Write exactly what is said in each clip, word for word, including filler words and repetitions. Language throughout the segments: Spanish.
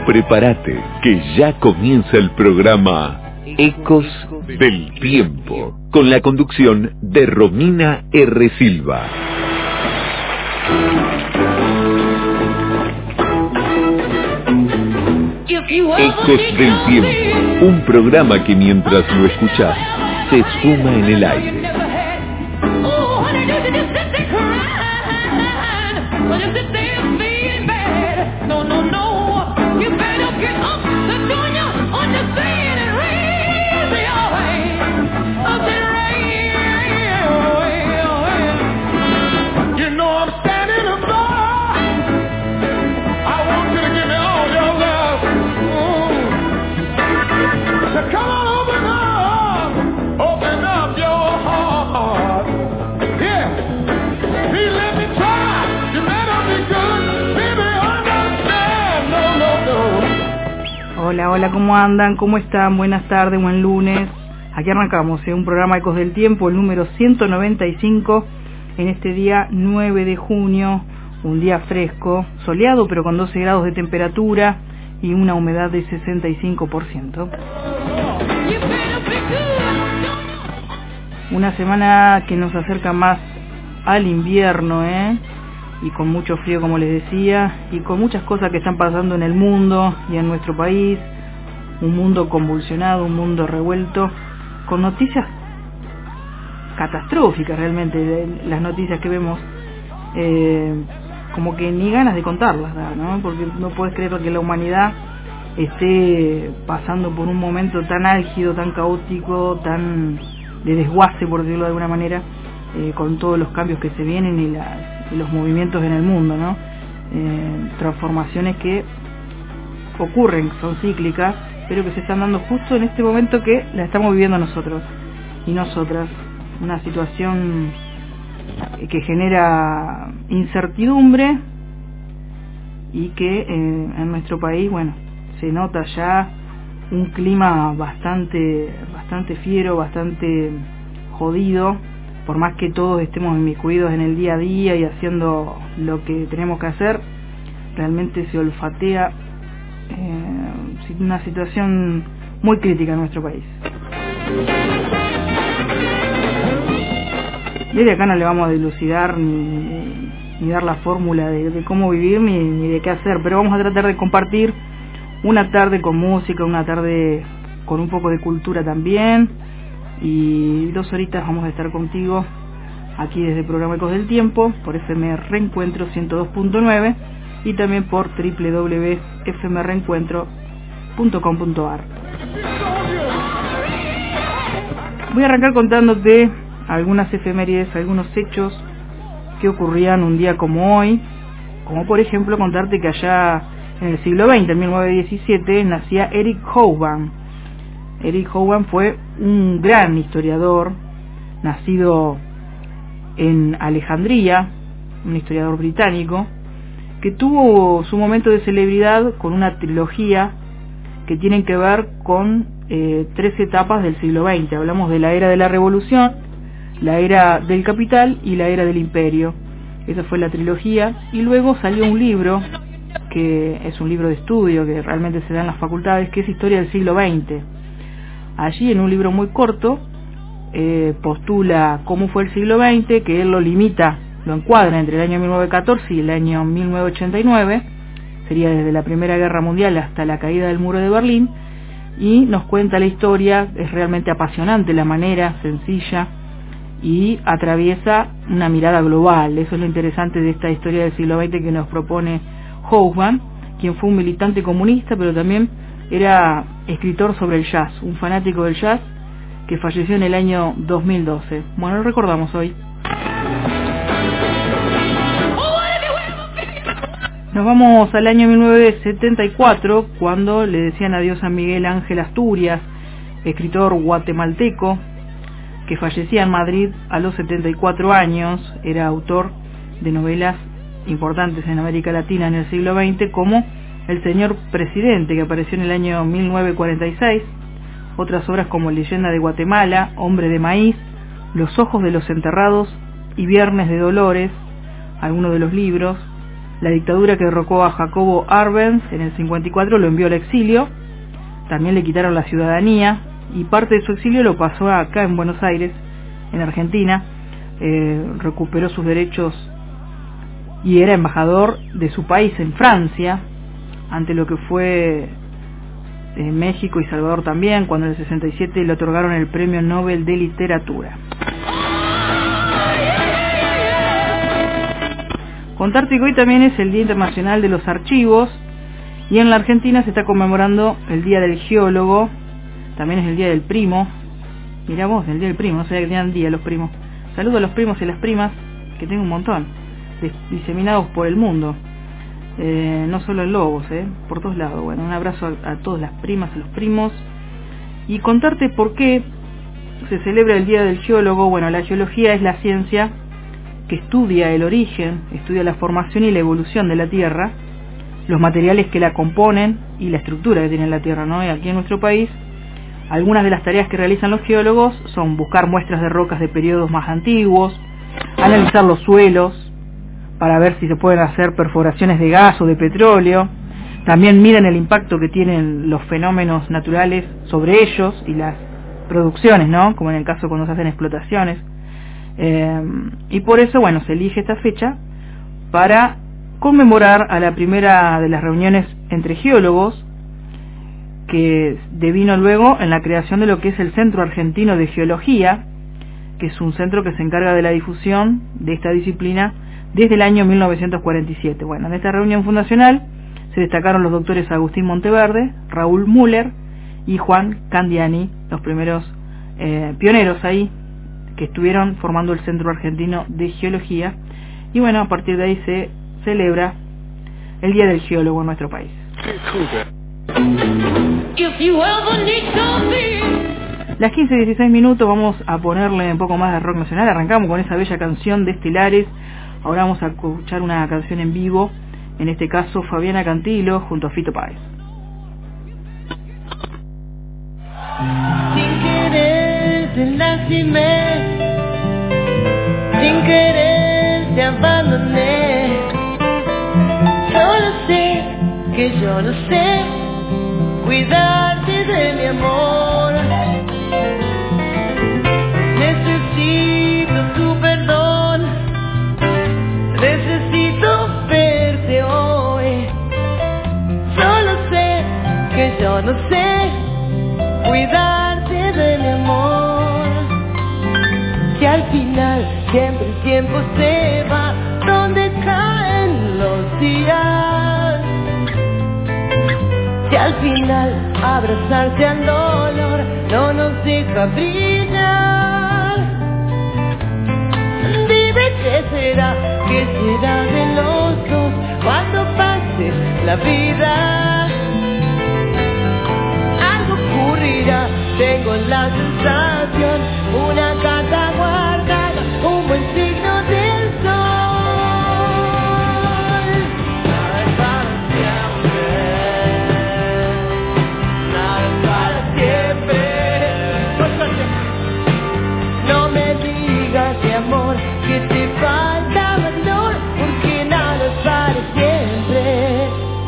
prepárate, que ya comienza el programa Ecos del Tiempo, con la conducción de Romina R. Silva. Ecos del Tiempo, un programa que mientras lo escuchás, se esfuma en el aire. Hola, hola, ¿cómo andan? ¿Cómo están? Buenas tardes, buen lunes. Aquí arrancamos, ¿eh? Un programa Ecos del Tiempo, el número ciento noventa y cinco, en este día nueve de junio, un día fresco, soleado, pero con doce grados de temperatura y una humedad de sesenta y cinco por ciento. Una semana que nos acerca más al invierno, ¿eh? Y con mucho frío, como les decía, y con muchas cosas que están pasando en el mundo y en nuestro país, un mundo convulsionado, un mundo revuelto, con noticias catastróficas realmente, las noticias que vemos, eh, como que ni ganas de contarlas, ¿no? Porque no puedes creer que la humanidad esté pasando por un momento tan álgido, tan caótico, tan de desguace, por decirlo de alguna manera, eh, con todos los cambios que se vienen y las y los movimientos en el mundo, ¿no? Eh, transformaciones que ocurren, son cíclicas, pero que se están dando justo en este momento que la estamos viviendo nosotros y nosotras. Una situación que genera incertidumbre y que eh, en nuestro país, bueno, se nota ya un clima bastante, bastante fiero, bastante jodido. Por más que todos estemos inmiscuidos en el día a día y haciendo lo que tenemos que hacer, realmente se olfatea eh, una situación muy crítica en nuestro país. Y de acá no le vamos a dilucidar ni, ni dar la fórmula de, de cómo vivir ni, ni de qué hacer, pero vamos a tratar de compartir una tarde con música, una tarde con un poco de cultura también. Y dos horitas vamos a estar contigo aquí desde el programa Ecos del Tiempo por F M Reencuentro ciento dos punto nueve y también por doble u doble u doble u punto f m reencuentro punto com punto a r. Voy a arrancar contándote algunas efemérides, algunos hechos que ocurrían un día como hoy, como por ejemplo contarte que allá en el siglo veinte, en mil novecientos diecisiete, nacía Eric Hobsbawm. Eric Hobsbawm fue un gran historiador, nacido en Alejandría, un historiador británico, que tuvo su momento de celebridad con una trilogía que tienen que ver con eh, tres etapas del siglo veinte. Hablamos de la era de la Revolución, la era del capital y la era del imperio. Esa fue la trilogía, y luego salió un libro, que es un libro de estudio que realmente se da en las facultades, que es Historia del siglo veinte. Allí, en un libro muy corto, eh, postula cómo fue el siglo veinte, que él lo limita, lo encuadra entre el año mil novecientos catorce y el año mil novecientos ochenta y nueve, sería desde la Primera Guerra Mundial hasta la caída del Muro de Berlín, y nos cuenta la historia. Es realmente apasionante la manera, sencilla, y atraviesa una mirada global. Eso es lo interesante de esta historia del siglo veinte que nos propone Hobsbawm, quien fue un militante comunista, pero también era escritor sobre el jazz, un fanático del jazz que falleció en el año dos mil doce. Bueno, lo recordamos hoy. Nos vamos al año mil novecientos setenta y cuatro, cuando le decían adiós a Miguel Ángel Asturias, escritor guatemalteco, que fallecía en Madrid a los setenta y cuatro años. Era autor de novelas importantes en América Latina en el siglo veinte, como El señor presidente, que apareció en el año mil novecientos cuarenta y seis, otras obras como Leyenda de Guatemala, Hombre de Maíz, Los ojos de los enterrados y Viernes de Dolores, algunos de los libros. La dictadura que derrocó a Jacobo Arbenz en el cincuenta y cuatro lo envió al exilio, también le quitaron la ciudadanía y parte de su exilio lo pasó acá en Buenos Aires, en Argentina, eh, recuperó sus derechos y era embajador de su país en Francia, ante lo que fue eh, México y Salvador también, cuando en el sesenta y siete le otorgaron el Premio Nobel de Literatura. Contarte que hoy también es el Día Internacional de los Archivos y en la Argentina se está conmemorando el Día del Geólogo, también es el Día del Primo. Mirá vos, el Día del Primo, no sabía que tenían día los primos. Saludo a los primos y las primas, que tengo un montón, diseminados por el mundo, eh, no solo en Lobos, eh, por todos lados. Bueno, un abrazo a, a todas las primas, a los primos, y contarte por qué se celebra el Día del Geólogo. Bueno, la geología es la ciencia que estudia el origen, estudia la formación y la evolución de la Tierra, los materiales que la componen y la estructura que tiene la Tierra, ¿no? Y aquí en nuestro país, algunas de las tareas que realizan los geólogos son buscar muestras de rocas de periodos más antiguos, analizar los suelos para ver si se pueden hacer perforaciones de gas o de petróleo, también miden el impacto que tienen los fenómenos naturales sobre ellos y las producciones, ¿no? Como en el caso cuando se hacen explotaciones. Eh, y por eso, bueno, se elige esta fecha para conmemorar a la primera de las reuniones entre geólogos, que devino luego en la creación de lo que es el Centro Argentino de Geología, que es un centro que se encarga de la difusión de esta disciplina desde el año mil novecientos cuarenta y siete. Bueno, en esta reunión fundacional se destacaron los doctores Agustín Monteverde, Raúl Müller y Juan Candiani, los primeros eh, pioneros ahí que estuvieron formando el Centro Argentino de Geología, y bueno, a partir de ahí se celebra el Día del Geólogo en nuestro país. Las quince y dieciséis minutos, vamos a ponerle un poco más de rock nacional. Arrancamos con esa bella canción de Estelares. Ahora vamos a escuchar una canción en vivo, en este caso Fabiana Cantilo junto a Fito Páez. Sin querer te lastimé, sin querer te abandoné. Solo sé que yo no sé cuidarte de mi amor. Necesito tu perdón, necesito verte hoy. Solo sé que yo no sé cuidarte de mi amor. Que al final siempre el tiempo se va donde caen los días. Que al final abrazarse al dolor no nos deja brillar. Dime qué será, qué será de los dos cuando pase la vida. Algo ocurrirá, tengo la sensación, una carta guardada, un buen signo del sol. Amor, que te falta valor, porque nada es para siempre.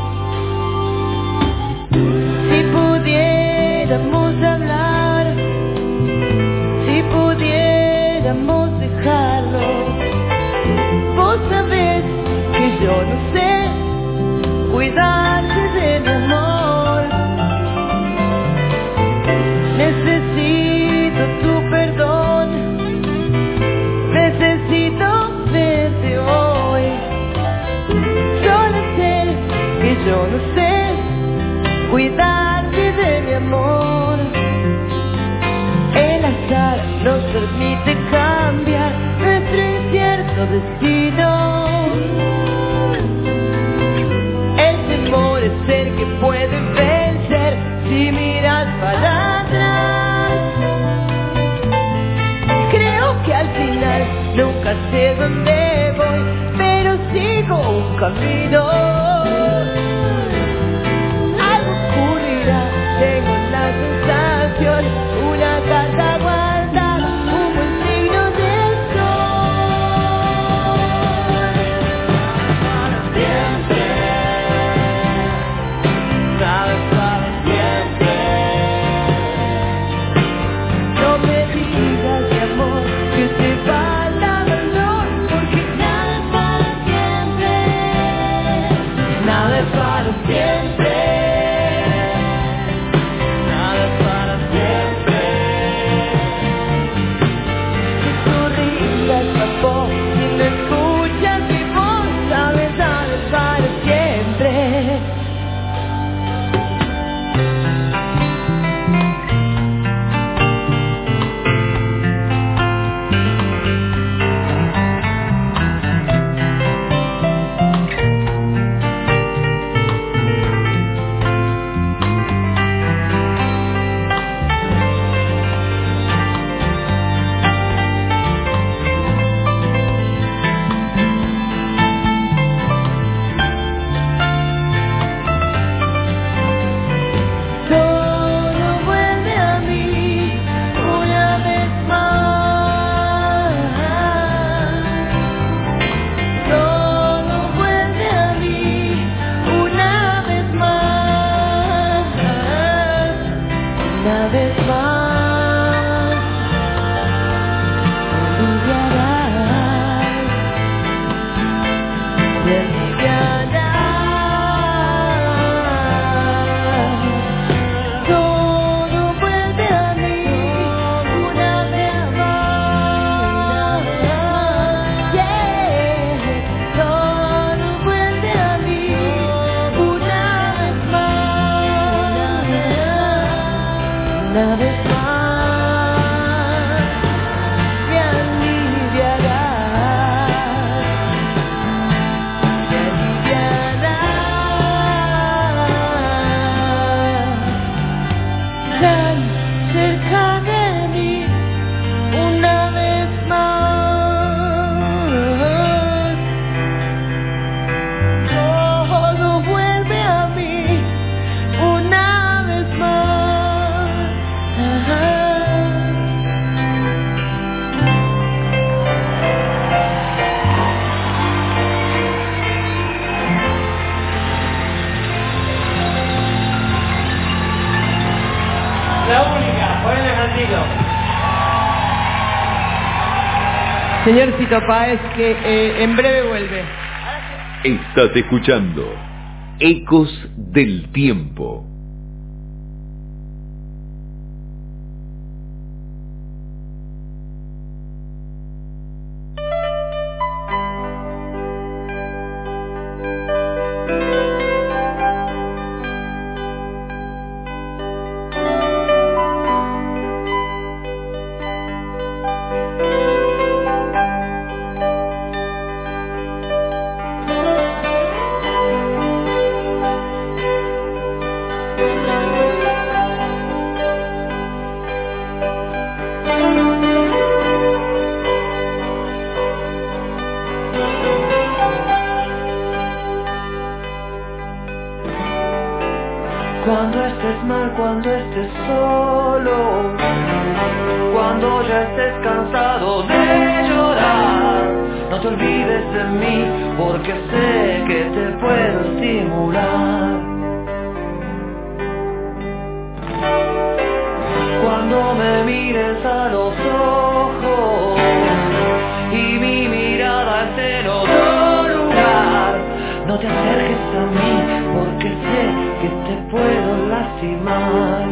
Si pudiéramos hablar, si pudiéramos dejarlo, vos sabés que yo no sé cuidarte de mi amor. Necesito tu perdón, necesito verte hoy. Solo sé que yo no sé cuidarte de mi amor. El azar nos permite cambiar nuestro incierto destino. El temor es el que puede vencer si miras para atrás. Creo que al final nunca sé dónde voy, pero sigo un camino. Algo ocurrirá, tengo la sensación, una carta guardada, un buen signo del sol. Para siempre. una vez más me aliviarás, me aliviarás tan cerca de mí una vez más. Todo vuelve a mí una vez más. La única, ponle Francisco. Señor Fito Páez, que eh, en breve vuelve. Estás escuchando Ecos del Tiempo. Cuando estés mal, cuando estés solo, cuando ya estés cansado de llorar, no te olvides de mí, porque sé que te puedo estimular. Cuando me mires a los ojos y mi mirada esté en otro lugar, no te acerques a mí, porque sé que te puedo lastimar.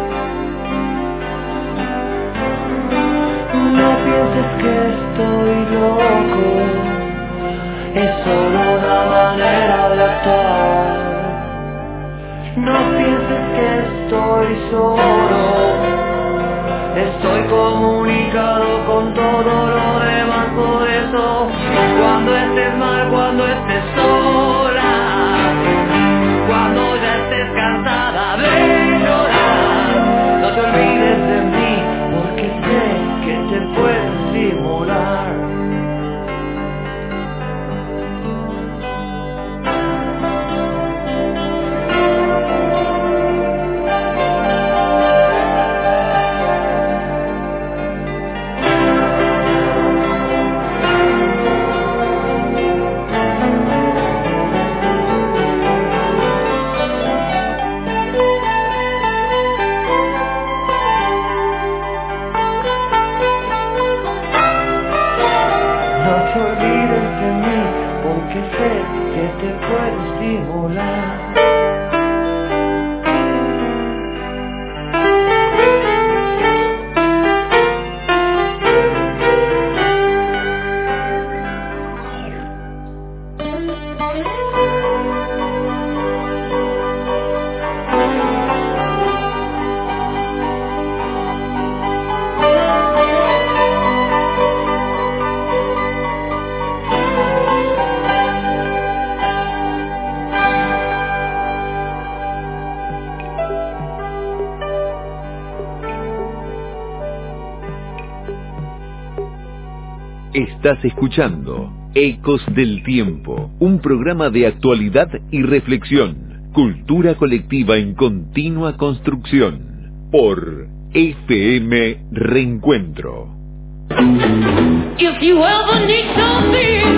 No pienses que estoy loco, es solo una manera de actuar. No pienses que estoy solo, estoy comunicado con todo lo demás. Por eso, cuando estés mal, cuando estés sola, cuando ya estés cansada de llorar, no te olvides de mí, porque sé que te puedo estimular. Estás escuchando Ecos del Tiempo, un programa de actualidad y reflexión, cultura colectiva en continua construcción, por F M Reencuentro. If you ever need something,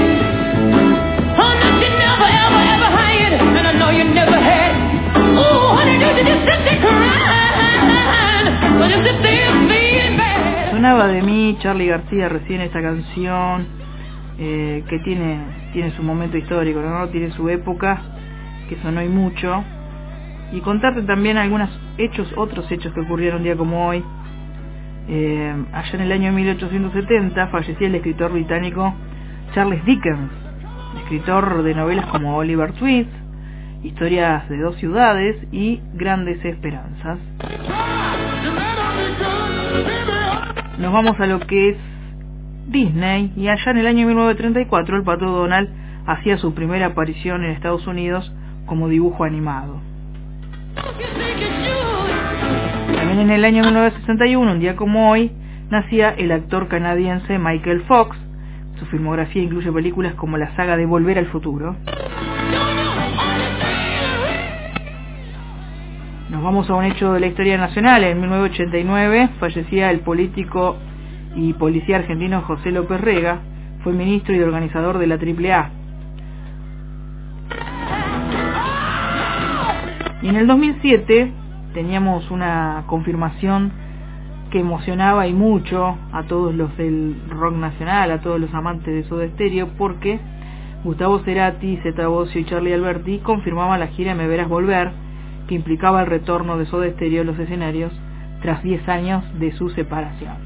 oh, no, you never, ever, ever had, and I know you never had. Oh, honey, you just sit there crying, but if the thing's being bad. Sonaba de mí, Charly García, recién esta canción, eh, que tiene tiene su momento histórico, ¿no? Tiene su época, que sonó y mucho. Y contarte también algunos hechos, otros hechos que ocurrieron un día como hoy. Eh, allá en el año mil ochocientos setenta fallecía el escritor británico Charles Dickens, escritor de novelas como Oliver Twist, Historias de dos ciudades y Grandes Esperanzas. Nos vamos a lo que es Disney, y allá en el año mil novecientos treinta y cuatro el Pato Donald hacía su primera aparición en Estados Unidos como dibujo animado. También en el año mil novecientos sesenta y uno, un día como hoy, nacía el actor canadiense Michael Fox. Su filmografía incluye películas como la saga de Volver al Futuro. Nos vamos a un hecho de la historia nacional. En mil novecientos ochenta y nueve fallecía el político y policía argentino José López Rega. Fue ministro y organizador de la Triple A. Y en el dos mil siete teníamos una confirmación que emocionaba y mucho a todos los del rock nacional, a todos los amantes de Soda Stereo, porque Gustavo Cerati, Zeta Bosio y Charly Alberti confirmaban la gira Me Verás Volver, que implicaba el retorno de Soda Stereo a los escenarios tras diez años de su separación.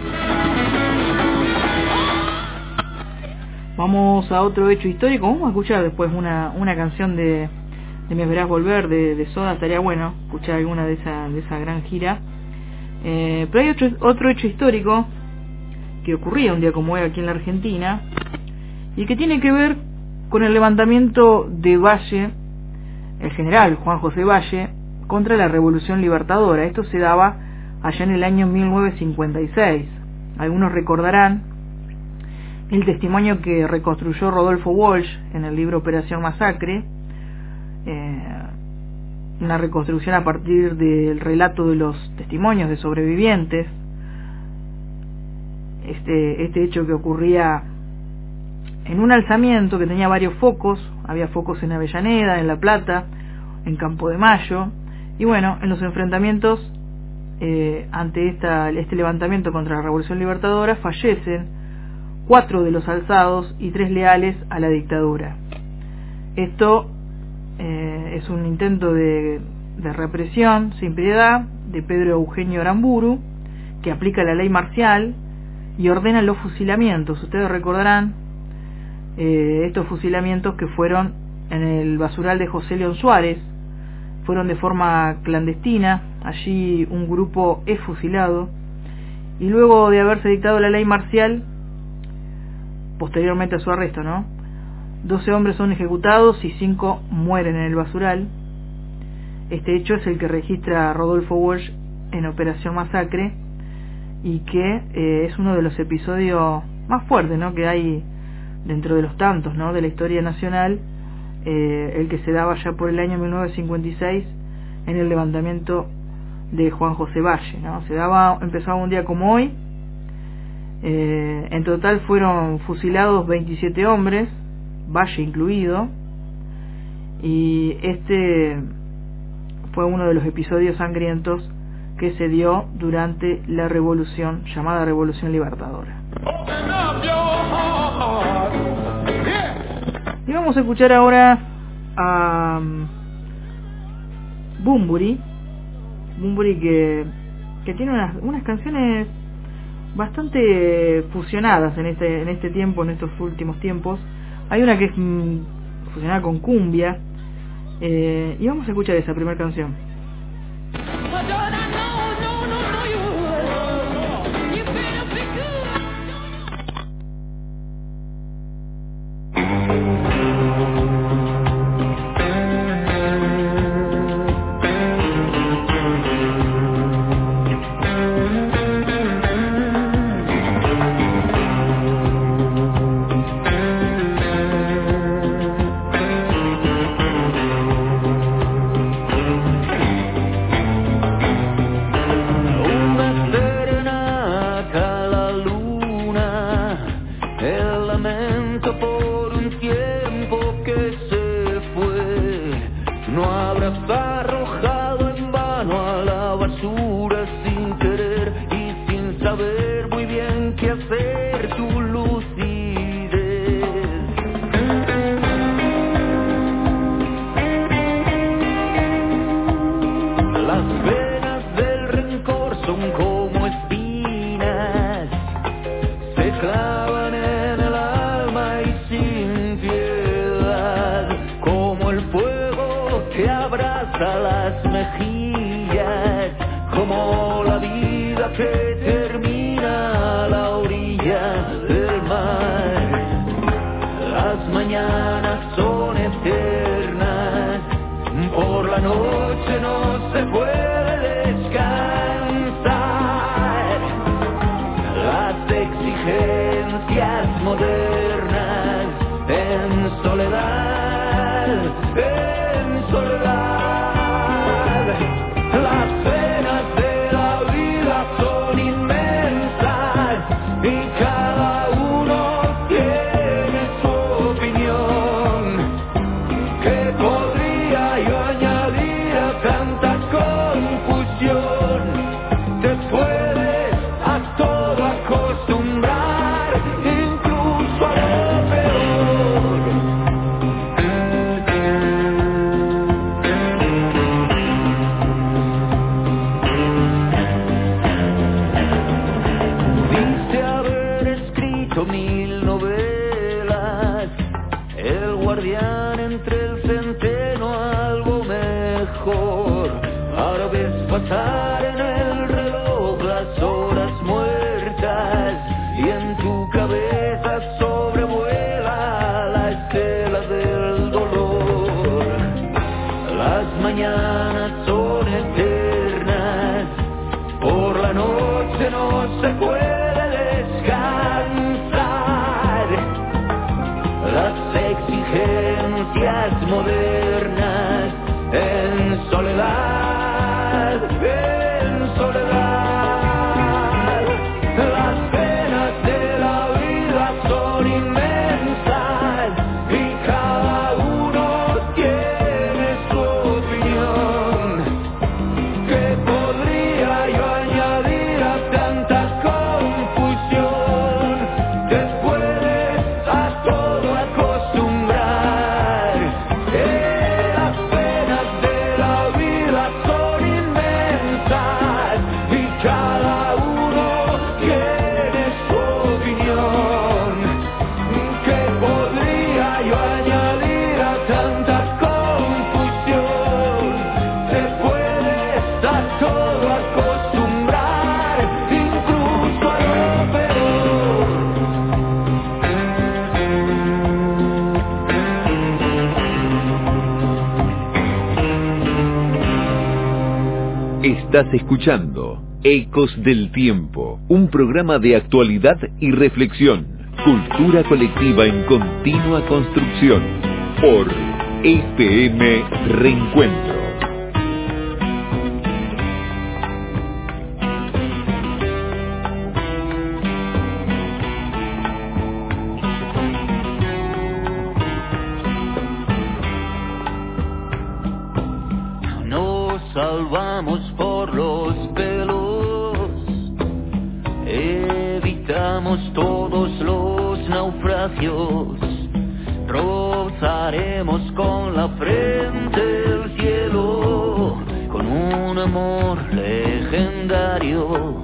Vamos a otro hecho histórico. Vamos a escuchar después una, una canción de, de Me Verás Volver de, de Soda. Estaría bueno escuchar alguna de esa, de esa gran gira. Eh, pero hay otro, otro hecho histórico que ocurría un día como hoy aquí en la Argentina y que tiene que ver con el levantamiento de Valle, el general Juan José Valle, contra la Revolución Libertadora. Esto se daba allá en el año mil novecientos cincuenta y seis. Algunos recordarán el testimonio que reconstruyó Rodolfo Walsh en el libro Operación Masacre, eh, una reconstrucción a partir del relato de los testimonios de sobrevivientes. Este, este hecho que ocurría en un alzamiento que tenía varios focos, había focos en Avellaneda, en La Plata, en Campo de Mayo, y bueno, en los enfrentamientos eh, ante esta, este levantamiento contra la Revolución Libertadora fallecen cuatro de los alzados y tres leales a la dictadura. Esto eh, es un intento de, de represión sin piedad de Pedro Eugenio Aramburu, que aplica la ley marcial y ordena los fusilamientos. Ustedes recordarán eh, estos fusilamientos que fueron en el basural de José León Suárez, fueron de forma clandestina. Allí un grupo es fusilado y luego de haberse dictado la ley marcial, posteriormente a su arresto, ¿no?, doce hombres son ejecutados y cinco mueren en el basural. Este hecho es el que registra Rodolfo Walsh en Operación Masacre y que eh, es uno de los episodios más fuertes, ¿no?, que hay dentro de los tantos, ¿no?, de la historia nacional, eh, el que se daba ya por el año mil novecientos cincuenta y seis en el levantamiento de Juan José Valle, ¿no? Se daba, empezaba un día como hoy. Eh, en total fueron fusilados veintisiete hombres, Valle incluido, y este fue uno de los episodios sangrientos que se dio durante la revolución llamada Revolución Libertadora. Y vamos a escuchar ahora a um, Bunbury, Bunbury que, que tiene unas, unas canciones bastante fusionadas en este en este tiempo, en estos últimos tiempos. Hay una que es mmm, fusionada con cumbia, eh, y vamos a escuchar esa primera canción. Las mejillas, como la vida que te pasar en el reloj las horas muertas y en tu cabeza sobrevuela la estela del dolor. Las mañanas son eternas, por la noche no se puede descansar. Las exigencias modernas en soledad, en soledad. Las penas de la vida son inmensas y cada uno tiene su opinión. ¿Qué podría yo añadir a tanta confusión? Te puedes a todo acostumbrar. Eh, las penas de la vida son inmensas y cada uno tiene su opinión. ¿Qué podría yo añadir a tanta confusión? Te puedes a todo acostumbrar, incluso a lo peor. Estás escuchando Ecos del Tiempo, un programa de actualidad y reflexión, cultura colectiva en continua construcción, por F M Reencuentro. Nos salvamos por los pelos, evitamos todos los naufragios, rozaremos con la frente el cielo, con un amor legendario.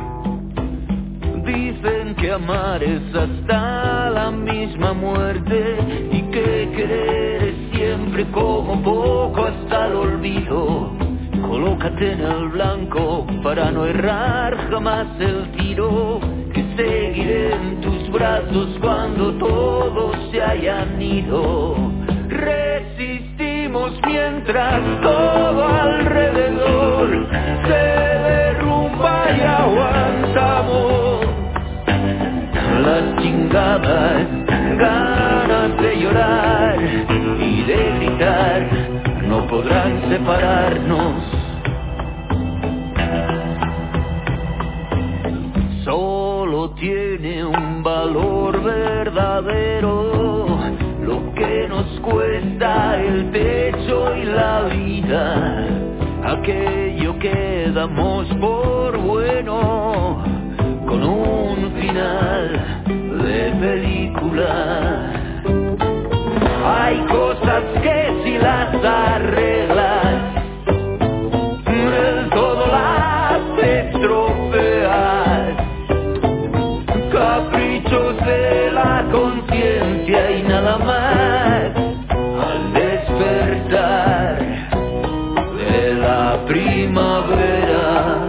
Dicen que amar es hasta la misma muerte y que querer es siempre como poco hasta el olvido. Colócate en el blanco para no errar jamás el tiro, que seguiré en tus brazos cuando todos se hayan ido. Resistimos mientras todo alrededor se derrumba y aguantamos. Las chingadas ganas de llorar y de gritar no podrán separarnos. Solo tiene un valor verdadero lo que nos cuesta el techo y la vida, aquello que damos por bueno con un final de película. Hay cosas que si las arreglas, del todo las estropeas. Caprichos de la conciencia y nada más. Al despertar de la primavera,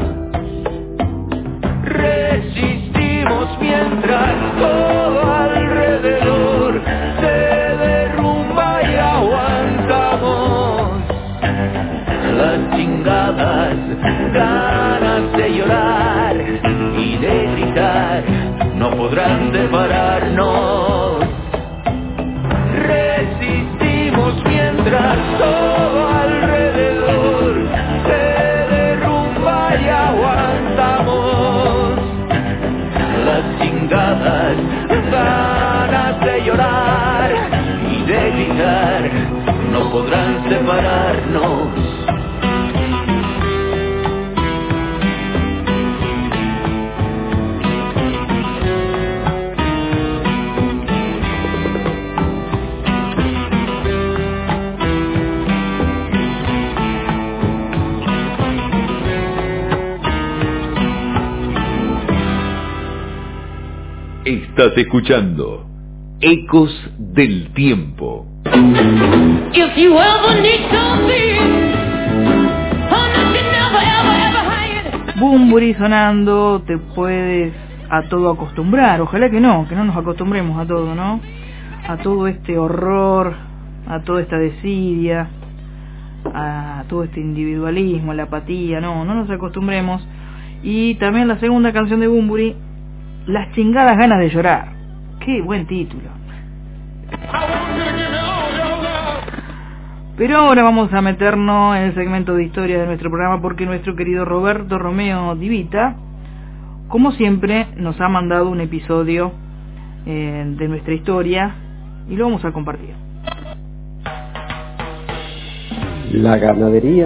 resistimos mientras todo alrededor se derrumba y aguantamos. Las chingadas ganas de llorar y de gritar no podrán separarnos. Resistimos mientras todo alrededor se derrumba y aguantamos. Las chingadas ganas de llorar y de gritar no podrán separarnos. Estás escuchando Ecos del Tiempo. If you ever need something, oh, nothing never ever Bunbury sonando, te puedes a todo acostumbrar. Ojalá que no, que no nos acostumbremos a todo, ¿no? A todo este horror, a toda esta desidia, a todo este individualismo, la apatía, no, no nos acostumbremos. Y también la segunda canción de Bunbury, Las chingadas ganas de llorar. Qué buen título. Pero ahora vamos a meternos en el segmento de historia de nuestro programa, porque nuestro querido Roberto Romeo Di Vita, como siempre, nos ha mandado un episodio eh, de nuestra historia y lo vamos a compartir. La ganadería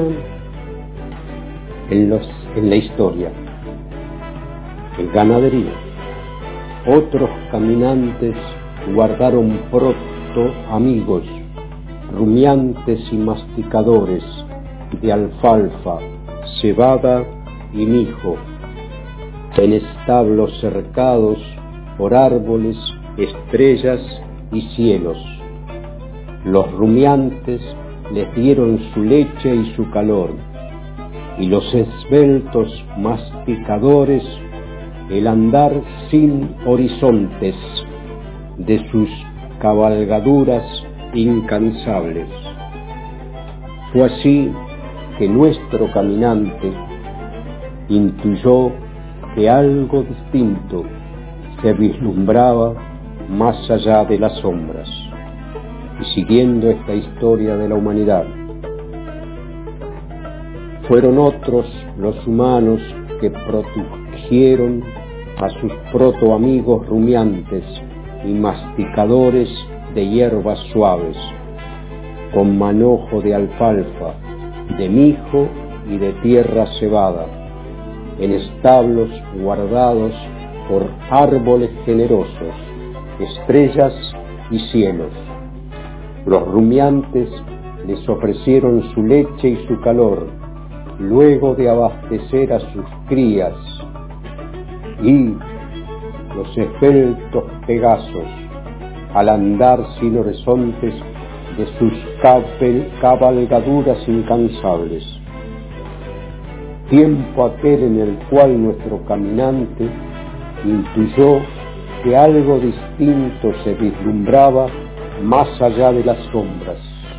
en, los, en la historia. El ganadería. Otros caminantes guardaron pronto amigos, rumiantes y masticadores de alfalfa, cebada y mijo, en establos cercados por árboles, estrellas y cielos. Los rumiantes les dieron su leche y su calor, y los esbeltos masticadores el andar sin horizontes de sus cabalgaduras incansables. Fue así que nuestro caminante intuyó que algo distinto se vislumbraba más allá de las sombras. Y siguiendo esta historia de la humanidad, fueron otros los humanos que protegieron a sus protoamigos rumiantes y masticadores de hierbas suaves, con manojo de alfalfa, de mijo y de tierra cebada, en establos guardados por árboles generosos, estrellas y cielos. Los rumiantes les ofrecieron su leche y su calor, luego de abastecer a sus crías, y los esbeltos pegasos, al andar sin horizontes de sus cabalgaduras incansables. Tiempo aquel en el cual nuestro caminante intuyó que algo distinto se vislumbraba más allá de las sombras.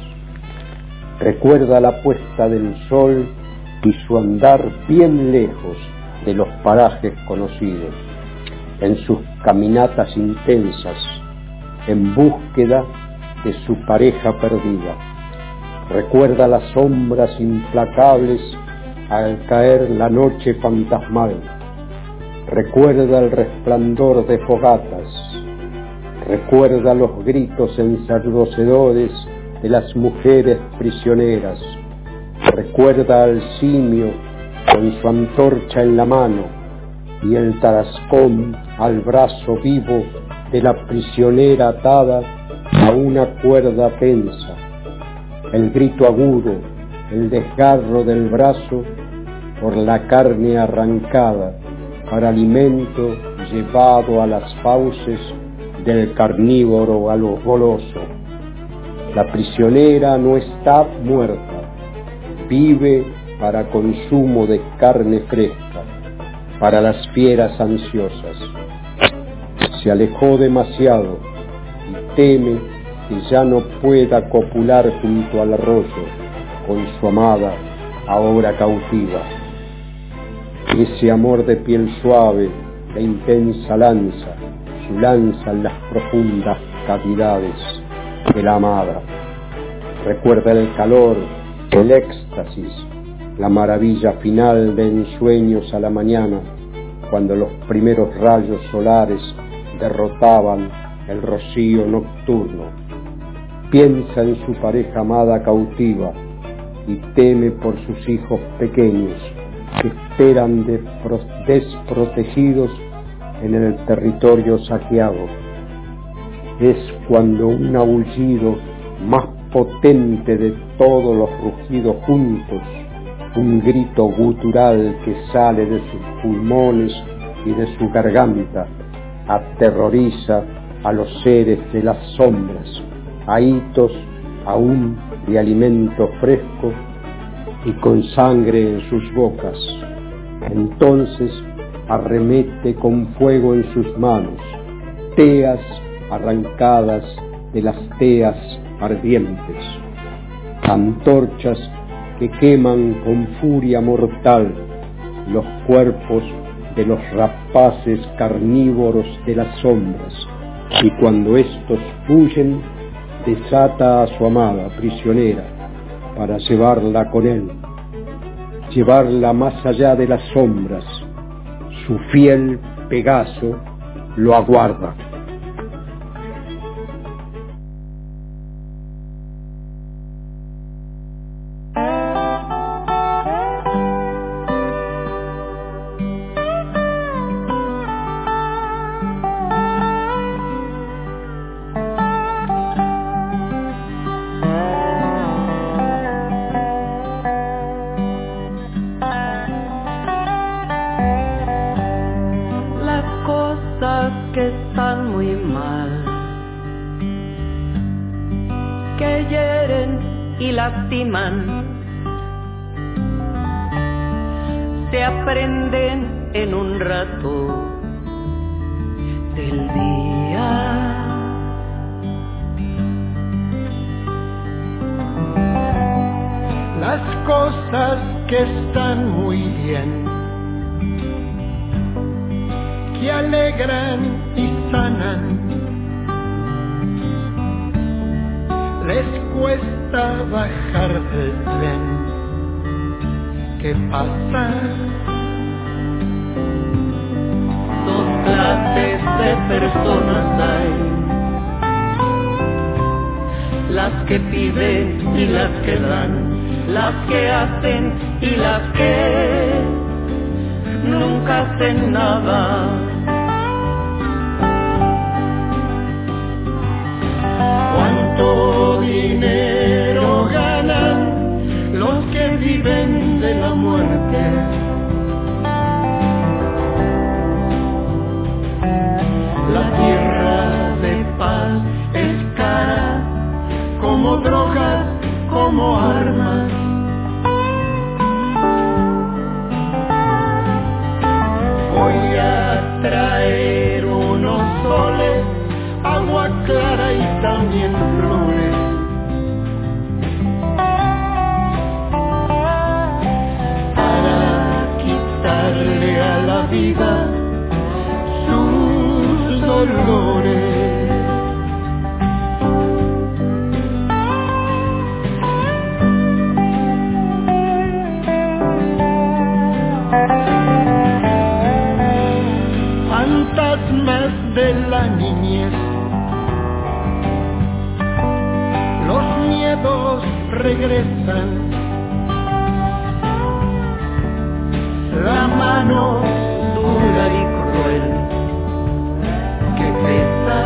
Recuerda la puesta del sol y su andar bien lejos de los parajes conocidos, en sus caminatas intensas, en búsqueda de su pareja perdida. Recuerda las sombras implacables al caer la noche fantasmal. Recuerda el resplandor de fogatas. Recuerda los gritos ensordecedores de las mujeres prisioneras. Recuerda al simio con su antorcha en la mano y el tarascón al brazo vivo de la prisionera atada a una cuerda tensa. El grito agudo, el desgarro del brazo por la carne arrancada para alimento llevado a las fauces del carnívoro goloso. La prisionera no está muerta, vive para consumo de carne fresca, para las fieras ansiosas. Se alejó demasiado y teme que ya no pueda copular junto al arroyo con su amada ahora cautiva. Ese amor de piel suave, de intensa lanza, su lanza en las profundas cavidades de la amada. Recuerda el calor, el éxtasis, la maravilla final de ensueños a la mañana, cuando los primeros rayos solares derrotaban el rocío nocturno. Piensa en su pareja amada cautiva y teme por sus hijos pequeños que esperan de desprotegidos en el territorio saqueado. Es cuando un aullido más potente de todos los rugidos juntos, un grito gutural que sale de sus pulmones y de su garganta, aterroriza a los seres de las sombras, ahitos aún de alimento fresco y con sangre en sus bocas. Entonces arremete con fuego en sus manos, teas arrancadas de las teas ardientes, antorchas que queman con furia mortal los cuerpos de los rapaces carnívoros de las sombras, y cuando estos huyen, desata a su amada prisionera para llevarla con él, llevarla más allá de las sombras. Su fiel Pegaso lo aguarda. Se aprenden en un rato del día. Las cosas que están muy bien, que alegran y sanan, les cuesta bajar del tren. ¿Qué pasa? Dos clases de personas hay, las que piden y las que dan, las que hacen y las que nunca hacen nada. ¿Cuánto dinero ganan los que viven de la muerte? La tierra de paz es cara, como drogas, como armas. Voy a traer unos soles, agua clara y también flores. Para quitarle a la vida sus dolores. Fantasmas de la niñez, los miedos regresan, la mano dura y cruel que pesa.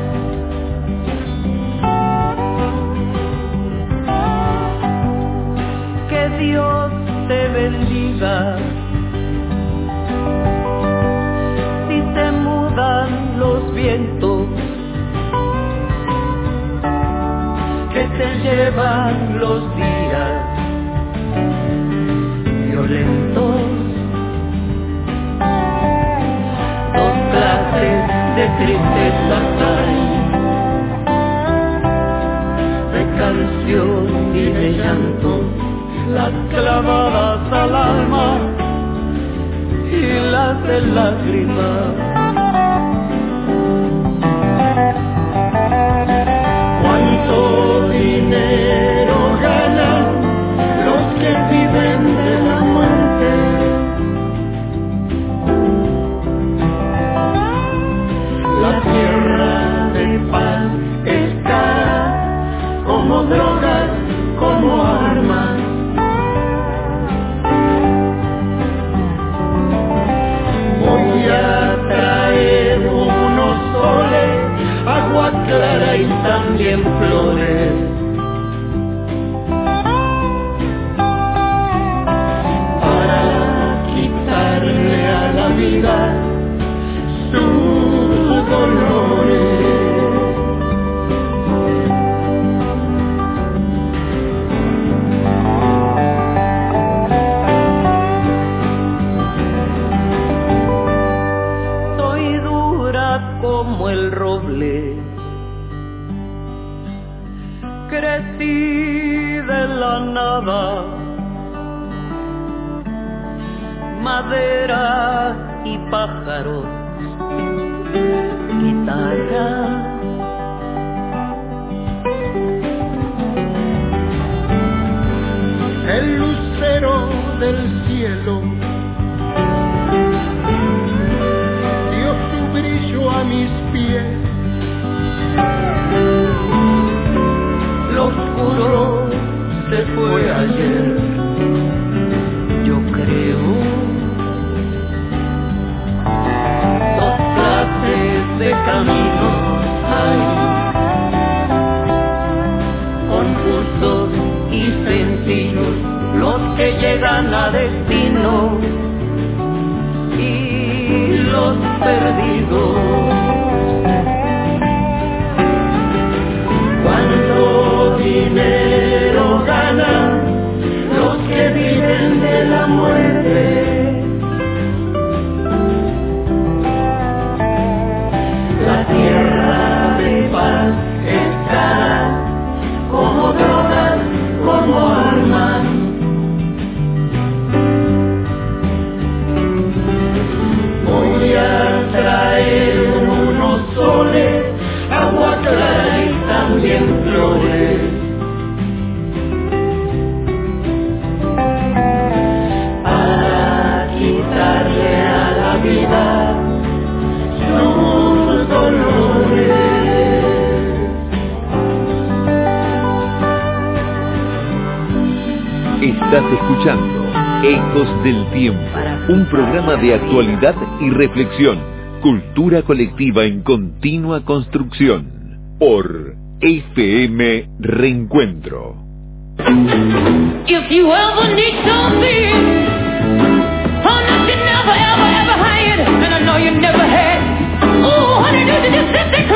Que Dios te bendiga. Si se mudan los vientos que te llevan los días violentos, dos clases de tristeza hay, de canción y de llanto, las clavadas al alma y las de lágrimas. ¿Cuánto dinero ganan los que viven de la muerte? La tierra de paz es cara, como drogas, como armas. Voy a traer unos soles, agua clara y también flores. Para quitarle a la vida sus dolores. madera y pájaros, guitarra. El lucero del cielo dio su brillo a mis pies. Lo oscuro se fue ayer, yo creo. Dos clases de caminos hay, confusos y sencillos, los que llegan a destino y los perdidos. Cuánto dinero ganan los que viven de la muerte. La tierra de paz está como drogas, como armas. Voy a traer unos soles, agua clara y también flores. Para quitarle a la vida sus dolores. Estás escuchando Ecos del Tiempo, un programa de actualidad y reflexión, cultura colectiva en continua construcción, por F M Reencuentro. If you ever need something, oh, that you never, ever, ever had, and I know you never had, oh, honey, you just sit there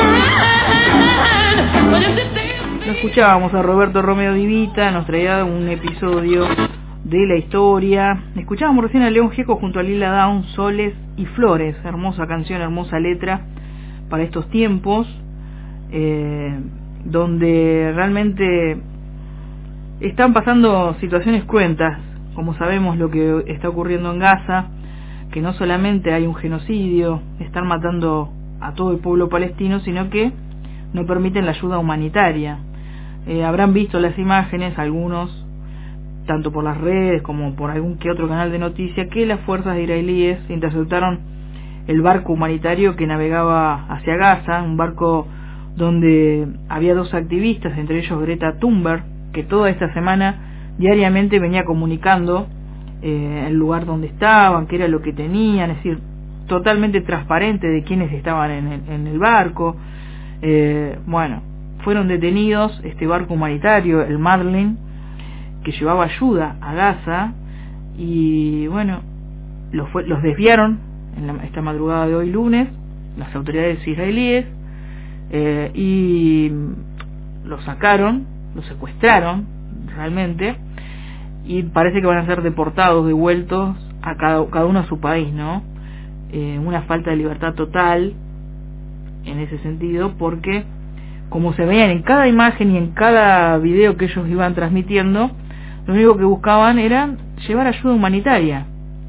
crying, but if this thing... Lo escuchábamos a Roberto Romeo Di Vita, nos traía un episodio de la historia. Escuchábamos recién a León Gieco junto a Lila Downs, Soles y Flores, hermosa canción, hermosa letra para estos tiempos, eh, donde realmente están pasando situaciones cruentas, como sabemos lo que está ocurriendo en Gaza, que no solamente hay un genocidio, están matando a todo el pueblo palestino, sino que no permiten la ayuda humanitaria. Eh, habrán visto las imágenes, algunos, tanto por las redes como por algún que otro canal de noticias, que las fuerzas israelíes interceptaron el barco humanitario que navegaba hacia Gaza, un barco donde había dos activistas, entre ellos Greta Thunberg, que toda esta semana diariamente venía comunicando eh, el lugar donde estaban, qué era lo que tenían, es decir, totalmente transparente de quiénes estaban en el, en el barco. Eh, bueno, fueron detenidos este barco humanitario, el Madeleine, que llevaba ayuda a Gaza, y bueno, los, fue, los desviaron en la, esta madrugada de hoy lunes las autoridades israelíes, eh, y los sacaron, los secuestraron realmente, y parece que van a ser deportados, devueltos a cada, cada uno a su país, ¿no? Eh, una falta de libertad total en ese sentido, porque como se veían en cada imagen y en cada video que ellos iban transmitiendo, lo único que buscaban era llevar ayuda humanitaria.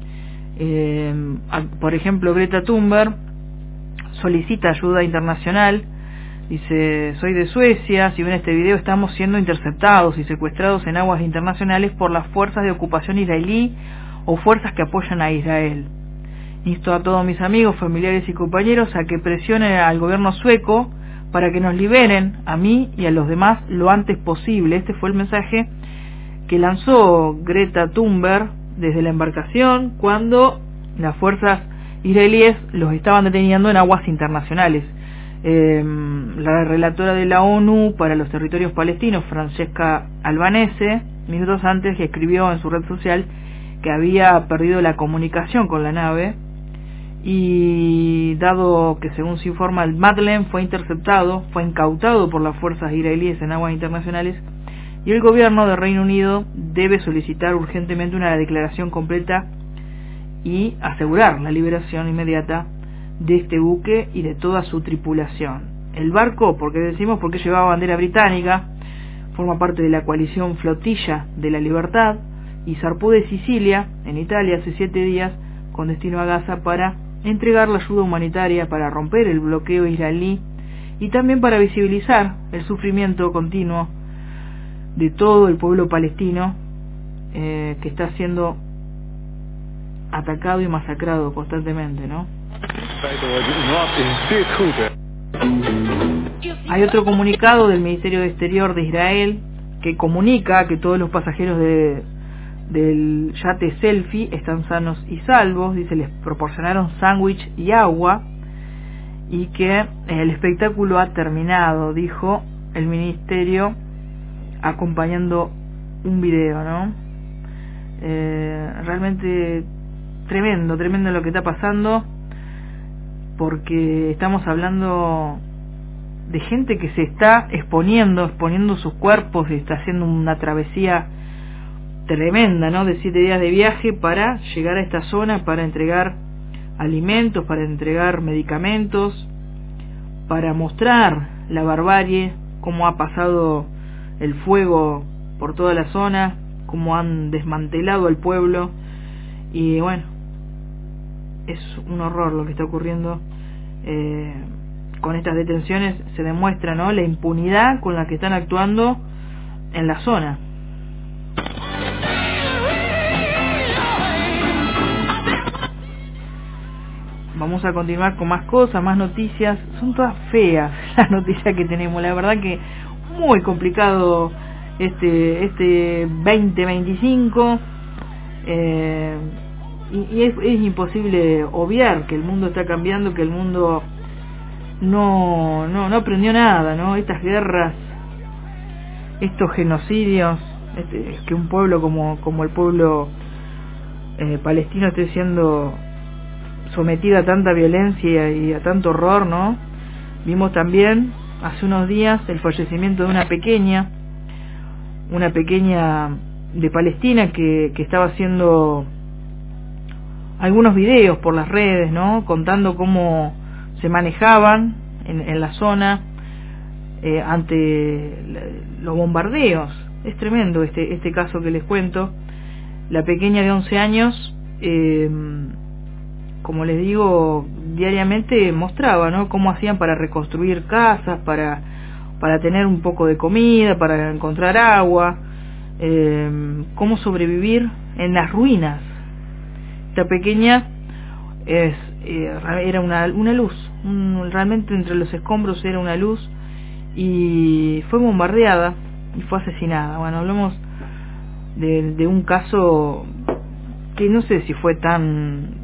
Eh, por ejemplo, Greta Thunberg solicita ayuda internacional, dice: soy de Suecia, si ven este video estamos siendo interceptados y secuestrados en aguas internacionales por las fuerzas de ocupación israelí o fuerzas que apoyan a Israel. Insto a todos mis amigos, familiares y compañeros a que presionen al gobierno sueco para que nos liberen a mí y a los demás lo antes posible. Este fue el mensaje que lanzó Greta Thunberg desde la embarcación cuando las fuerzas israelíes los estaban deteniendo en aguas internacionales. Eh, la relatora de la ONU para los territorios palestinos, Francesca Albanese, minutos antes, que escribió en su red social que había perdido la comunicación con la nave, y dado que, según se informa, el Madeleine fue interceptado, fue incautado por las fuerzas israelíes en aguas internacionales, y el gobierno de Reino Unido debe solicitar urgentemente una declaración completa y asegurar la liberación inmediata de este buque y de toda su tripulación. El barco, porque decimos porque llevaba bandera británica, forma parte de la coalición Flotilla de la Libertad y zarpó de Sicilia, en Italia, hace siete días con destino a Gaza para entregar la ayuda humanitaria, para romper el bloqueo israelí y también para visibilizar el sufrimiento continuo de todo el pueblo palestino eh, que está siendo atacado y masacrado constantemente, ¿no? Hay otro comunicado del Ministerio de Exterior de Israel que comunica que todos los pasajeros de, del yate Selfie están sanos y salvos. Dice, les proporcionaron sándwich y agua y que el espectáculo ha terminado, dijo el ministerio, acompañando un video, ¿no? Eh, realmente tremendo, tremendo lo que está pasando, porque estamos hablando de gente que se está exponiendo, exponiendo sus cuerpos y está haciendo una travesía tremenda, ¿no? De siete días de viaje para llegar a esta zona, para entregar alimentos, para entregar medicamentos, para mostrar la barbarie, cómo ha pasado el fuego por toda la zona, cómo han desmantelado al pueblo. Y bueno, es un horror lo que está ocurriendo. Eh, con estas detenciones se demuestra, ¿no?, la impunidad con la que están actuando en la zona. Vamos a continuar con más cosas, más noticias. Son todas feas las noticias que tenemos. La verdad que muy complicado este este veinte veinticinco. Eh, y y es, es imposible obviar que el mundo está cambiando, que el mundo no no no aprendió nada, ¿no? Estas guerras, estos genocidios, este, que un pueblo como como el pueblo eh, palestino esté siendo sometido a tanta violencia y a tanto horror, ¿no? Vimos también hace unos días el fallecimiento de una pequeña, una pequeña de Palestina que, que estaba haciendo algunos videos por las redes, ¿no?, contando cómo se manejaban en, en la zona eh, ante la, los bombardeos. Es tremendo este este caso que les cuento. La pequeña de once años, eh, como les digo, diariamente mostraba, ¿no?, cómo hacían para reconstruir casas, para para tener un poco de comida, para encontrar agua, eh, cómo sobrevivir en las ruinas. Esta pequeña es eh, era una una luz, un, realmente entre los escombros era una luz, y fue bombardeada y fue asesinada. Bueno, hablamos de, de un caso que no sé si fue tan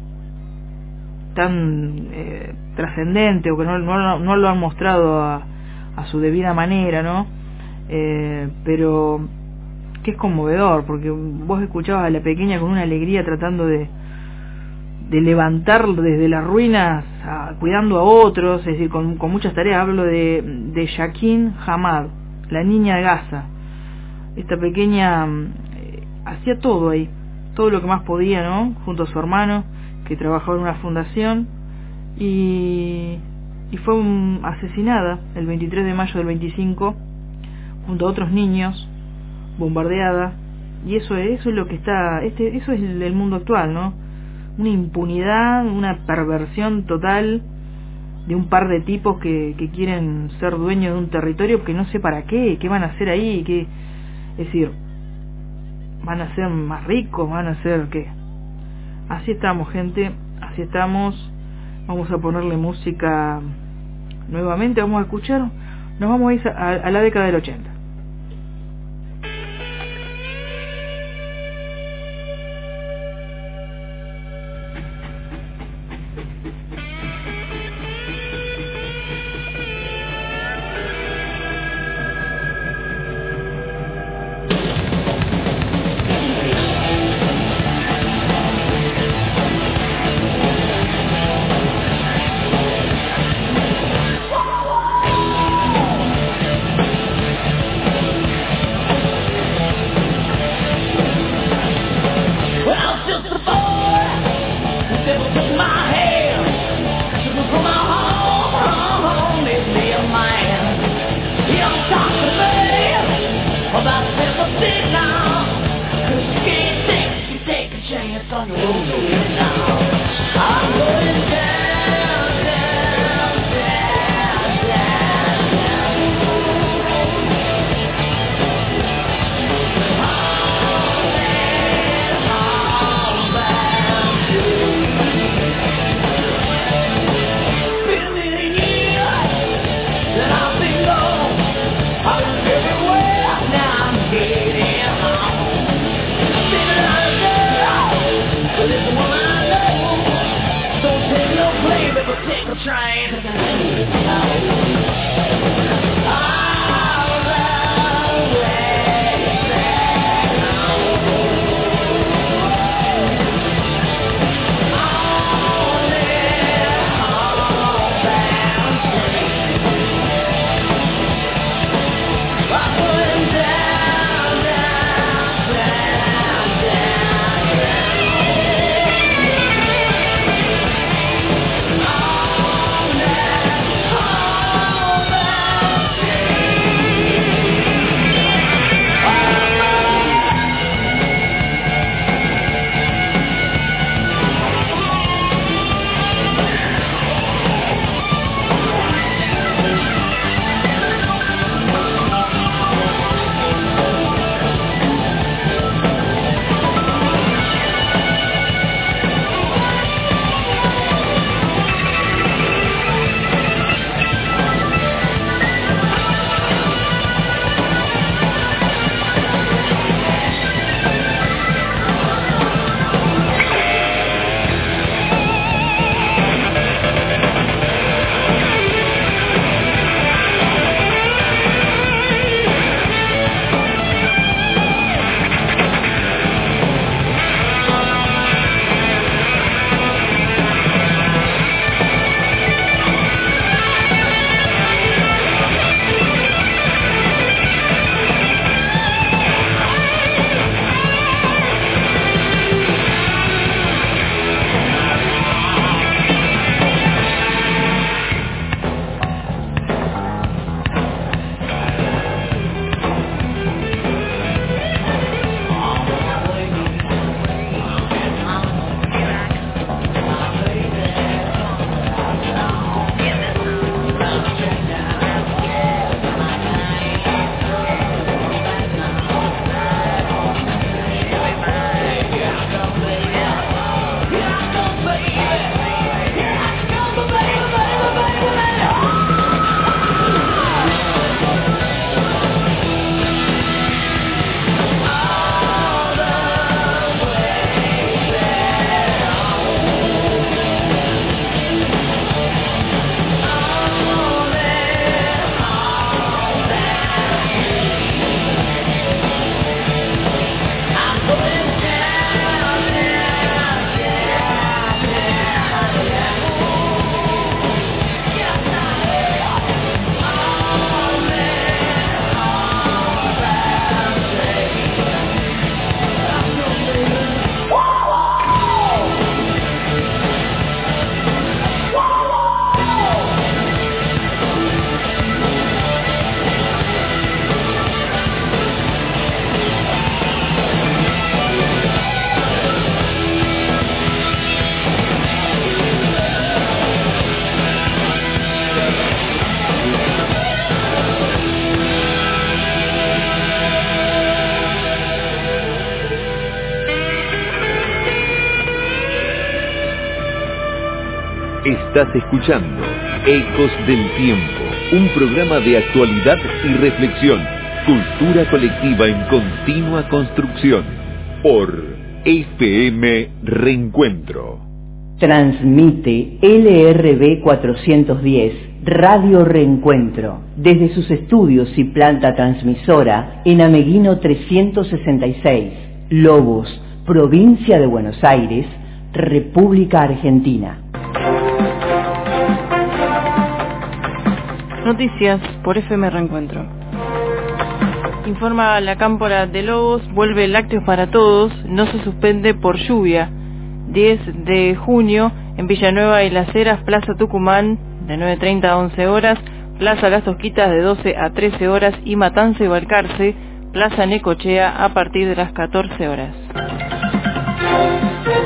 tan eh, trascendente o que no, no, no lo han mostrado a, a su debida manera, ¿no? Eh, pero que es conmovedor, porque vos escuchabas a la pequeña con una alegría tratando de de levantar desde las ruinas, a, cuidando a otros, es decir, con, con muchas tareas. Hablo de, de Yakin Hamad, la niña de Gaza. Esta pequeña eh, hacía todo ahí, todo lo que más podía, ¿no?, junto a su hermano, que trabajaba en una fundación, y, y fue un, asesinada el veintitrés de mayo del veinticinco junto a otros niños, bombardeada. Y eso, eso es lo que está, este, eso es el, el mundo actual, ¿no? Una impunidad, una perversión total de un par de tipos que, que quieren ser dueños de un territorio que no sé para qué, qué van a hacer ahí, qué, es decir, van a ser más ricos, van a ser qué. Así estamos, gente, así estamos. Vamos a ponerle música nuevamente, vamos a escuchar, nos vamos a ir a, a la década del ochenta. it's on the road now. I'm going down, down, down, down, down. All bound to. Been a million years that I've been gone. I was everywhere, now I'm heading home. Been a lot of girls, but this one I know. Don't take no play, but we'll take a train. All the way back home. On that homebound train. I'm going down, down, down, down, down. On that homebound train. Estás escuchando Ecos del Tiempo, un programa de actualidad y reflexión, cultura colectiva en continua construcción, por F M Reencuentro. Transmite L R B cuatrocientos diez, Radio Reencuentro, desde sus estudios y planta transmisora en Ameguino trescientos sesenta y seis, Lobos, provincia de Buenos Aires, República Argentina. Noticias por F M Reencuentro. Informa la Cámpora de Lobos, vuelve Lácteos para Todos, no se suspende por lluvia. diez de junio, en Villanueva y Las Heras, Plaza Tucumán, de nueve treinta a once horas, Plaza Las Tosquitas de doce a trece horas y Matanza y Balcarce, Plaza Necochea, a partir de las catorce horas.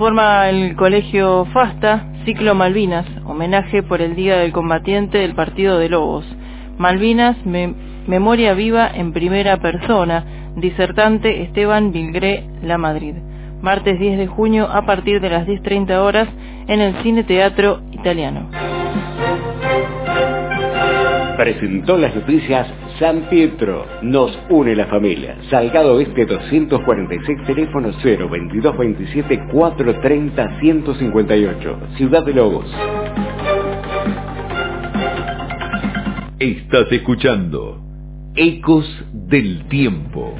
conforma el Colegio FASTA, Ciclo Malvinas, homenaje por el Día del Combatiente del Partido de Lobos. Malvinas, me, memoria viva en primera persona, disertante Esteban Vilgré Lamadrid. Martes diez de junio a partir de las diez treinta horas en el Cine Teatro Italiano. Presentó las noticias San Pietro. Nos une la familia. Salgado Este doscientos cuarenta y seis, teléfono cero veintidós veintisiete cuatrocientos treinta ciento cincuenta y ocho. Ciudad de Lobos. Estás escuchando Ecos del Tiempo.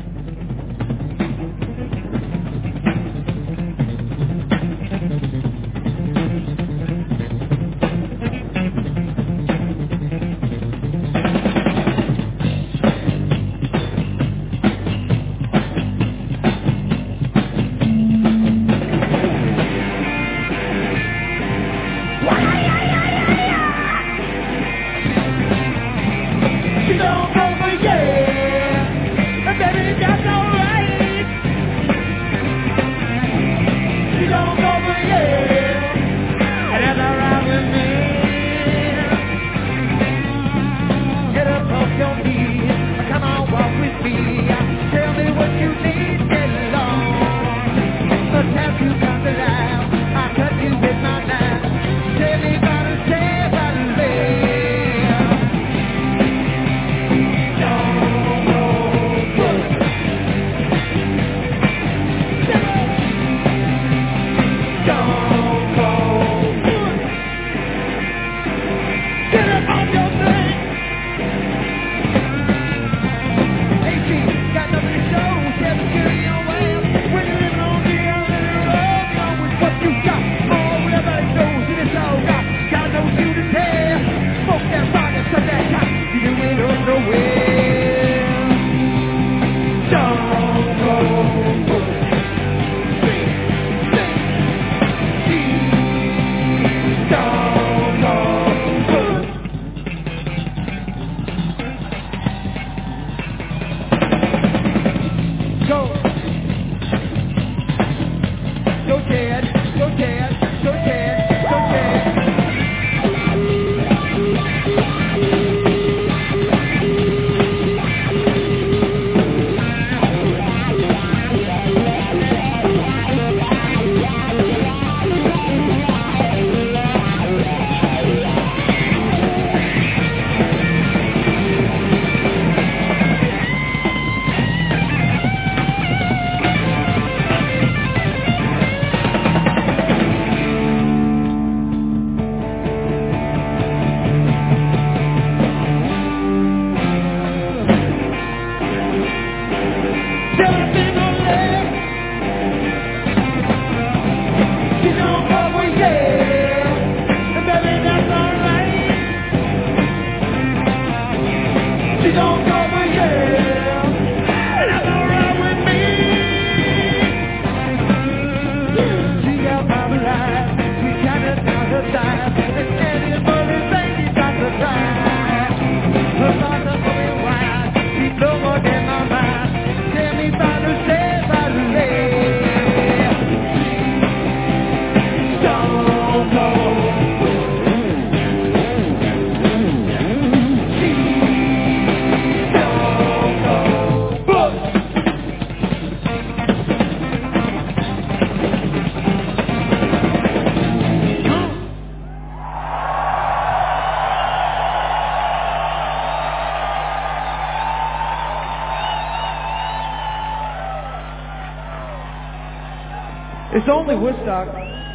It's only Woodstock.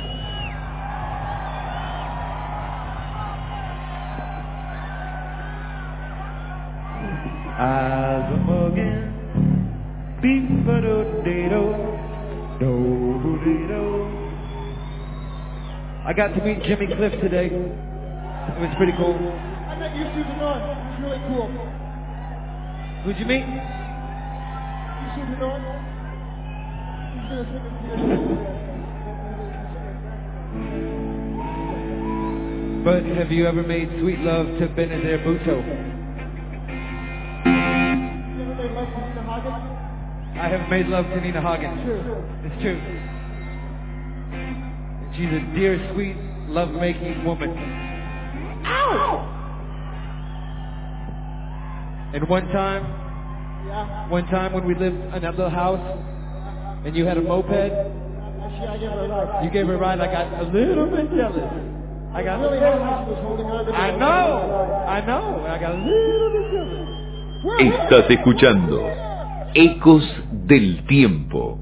As a muggin', beef-a-do-de-do, do-de-do. I got to meet Jimmy Cliff today. It was pretty cool. I met you through the north. It was really cool. Who'd you meet? You see the north? He's gonna sing it to you. But have you ever made sweet love to Benazir Bhutto? I have made love to Nina Hagen. It's true. It's true. She's a dear, sweet, love-making woman. Ow! And one time, Yeah. one time when we lived in that little house, and you had a moped, Actually, I gave her a ride. you gave her a ride, I got a little bit jealous. I got Really nice when she was holding on to me. I know, I know, I got a little bit jealous. Estás escuchando Ecos del Tiempo.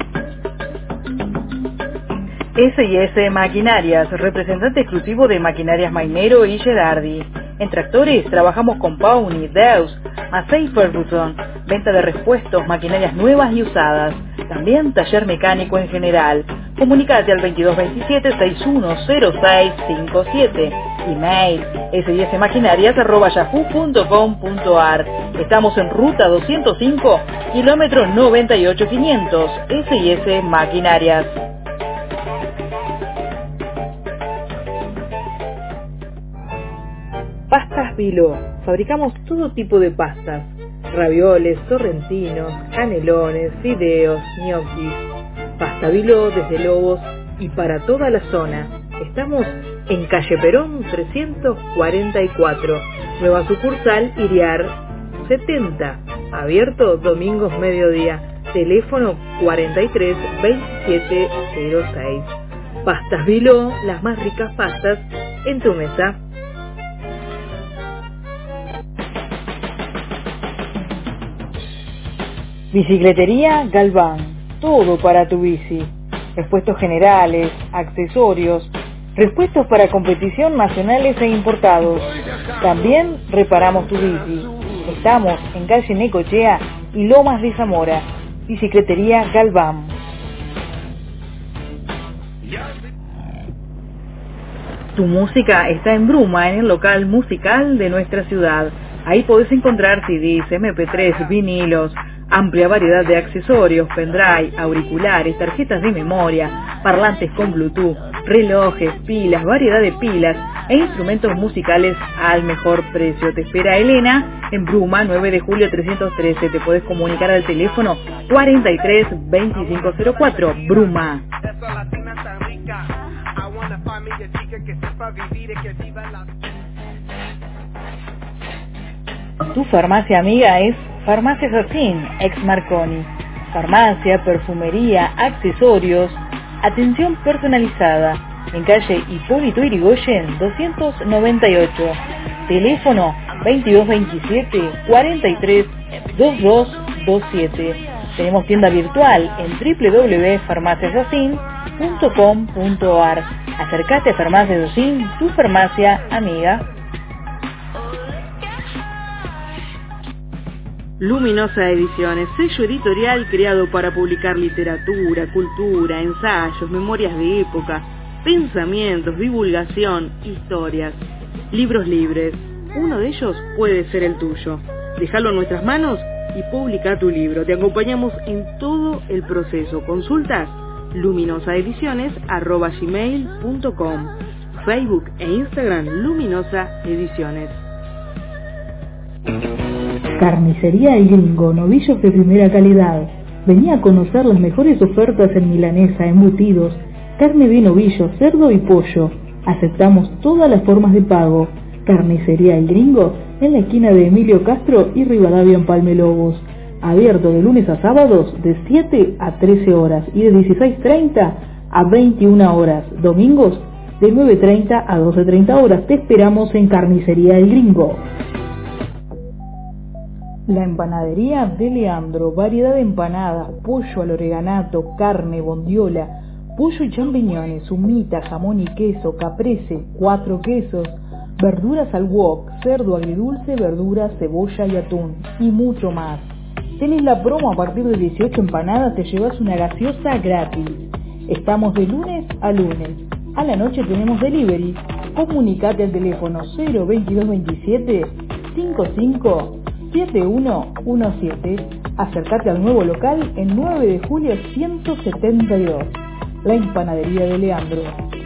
S y S Maquinarias, representante exclusivo de Maquinarias Mainero y Gerardi. En tractores trabajamos con Pony, Deus, Massey Ferguson, venta de repuestos, maquinarias nuevas y usadas. También taller mecánico en general. Comunicate al veintidós veintisiete sesenta y uno cero seis cincuenta y siete. Email s y s maquinarias arroba yahoo punto com punto a r. Estamos en ruta doscientos cinco, kilómetro noventa y ocho quinientos. S y S Maquinarias. Pastas Viló. Fabricamos todo tipo de pastas. Ravioles, sorrentinos, canelones, fideos, ñoquis. Pasta Viló desde Lobos y para toda la zona. Estamos en calle Perón trescientos cuarenta y cuatro. Nueva sucursal Iriar setenta. Abierto domingos mediodía. Teléfono cuarenta y tres veintisiete cero seis. Pastas Viló, las más ricas pastas en tu mesa. Bicicletería Galván, todo para tu bici. Repuestos generales, accesorios, repuestos para competición nacionales e importados. También reparamos tu bici. Estamos en calle Necochea y Lomas de Zamora. Bicicletería Galván. Tu música está en Bruma, en el local musical de nuestra ciudad. Ahí podés encontrar C Ds, eme pe tres, vinilos, amplia variedad de accesorios, pendrive, auriculares, tarjetas de memoria, parlantes con Bluetooth, relojes, pilas, variedad de pilas e instrumentos musicales al mejor precio. Te espera Elena en Bruma, nueve de julio trescientos trece. Te podés comunicar al teléfono cuarenta y tres veinticinco cero cuatro. Bruma. Tu farmacia amiga es Farmacia Jacín, ex Marconi. Farmacia, perfumería, accesorios, atención personalizada. En calle Hipólito Yrigoyen doscientos noventa y ocho. Teléfono veintidós veintisiete cuarenta y tres veintidós veintisiete. Tenemos tienda virtual en doble u doble u doble u punto farmacia jacín punto com punto a r. Acércate a Farmacia Jacín, tu farmacia amiga. Luminosa Ediciones, sello editorial creado para publicar literatura, cultura, ensayos, memorias de época, pensamientos, divulgación, historias, libros libres. Uno de ellos puede ser el tuyo. Déjalo en nuestras manos y publica tu libro. Te acompañamos en todo el proceso. Consultas luminosaediciones arroba gmail punto com. Facebook e Instagram Luminosa Ediciones. Carnicería El Gringo, novillos de primera calidad. Vení a conocer las mejores ofertas en milanesa, embutidos, carne de novillo, cerdo y pollo. Aceptamos todas las formas de pago. Carnicería El Gringo, en la esquina de Emilio Castro y Rivadavia en Palme Lobos. Abierto de lunes a sábados de siete a trece horas y de dieciséis treinta a veintiuna horas. Domingos de nueve treinta a doce treinta horas. Te esperamos en Carnicería El Gringo. La empanadería de Leandro, variedad de empanadas, pollo al oreganato, carne, bondiola, pollo y champiñones, humita, jamón y queso, caprese, cuatro quesos, verduras al wok, cerdo agridulce, verduras, cebolla y atún, y mucho más. Tenés la promo a partir de dieciocho empanadas, te llevas una gaseosa gratis. Estamos de lunes a lunes. A la noche tenemos delivery. Comunicate al teléfono cero veintidós veintisiete cincuenta y cinco siete uno diecisiete. Acércate al nuevo local en nueve de julio ciento setenta y dos. La empanadería de Leandro.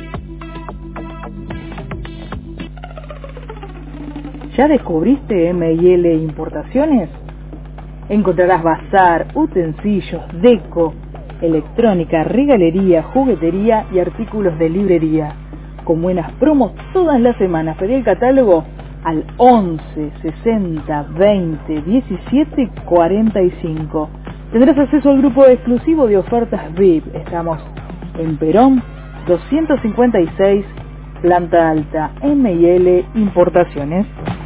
¿Ya descubriste eme y ele Importaciones? Encontrarás bazar, utensilios, deco, electrónica, regalería, juguetería y artículos de librería. Con buenas promos todas las semanas. Pedí el catálogo al once sesenta veinte diecisiete cuarenta y cinco. Tendrás acceso al grupo exclusivo de ofertas V I P. Estamos en Perón doscientos cincuenta y seis, planta alta, M y L Importaciones.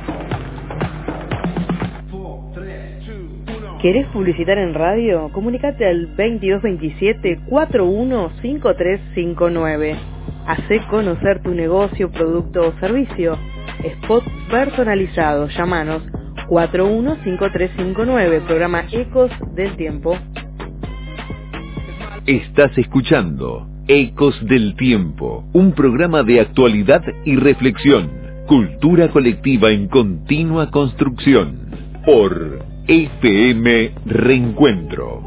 ¿Querés publicitar en radio? Comunicate al veintidós veintisiete cuarenta y uno cincuenta y tres cincuenta y nueve. Hacé conocer tu negocio, producto o servicio. Spot personalizado. Llámanos cuarenta y uno cincuenta y tres cincuenta y nueve. Programa Ecos del Tiempo. Estás escuchando Ecos del Tiempo, un programa de actualidad y reflexión, cultura colectiva en continua construcción, por F M Reencuentro.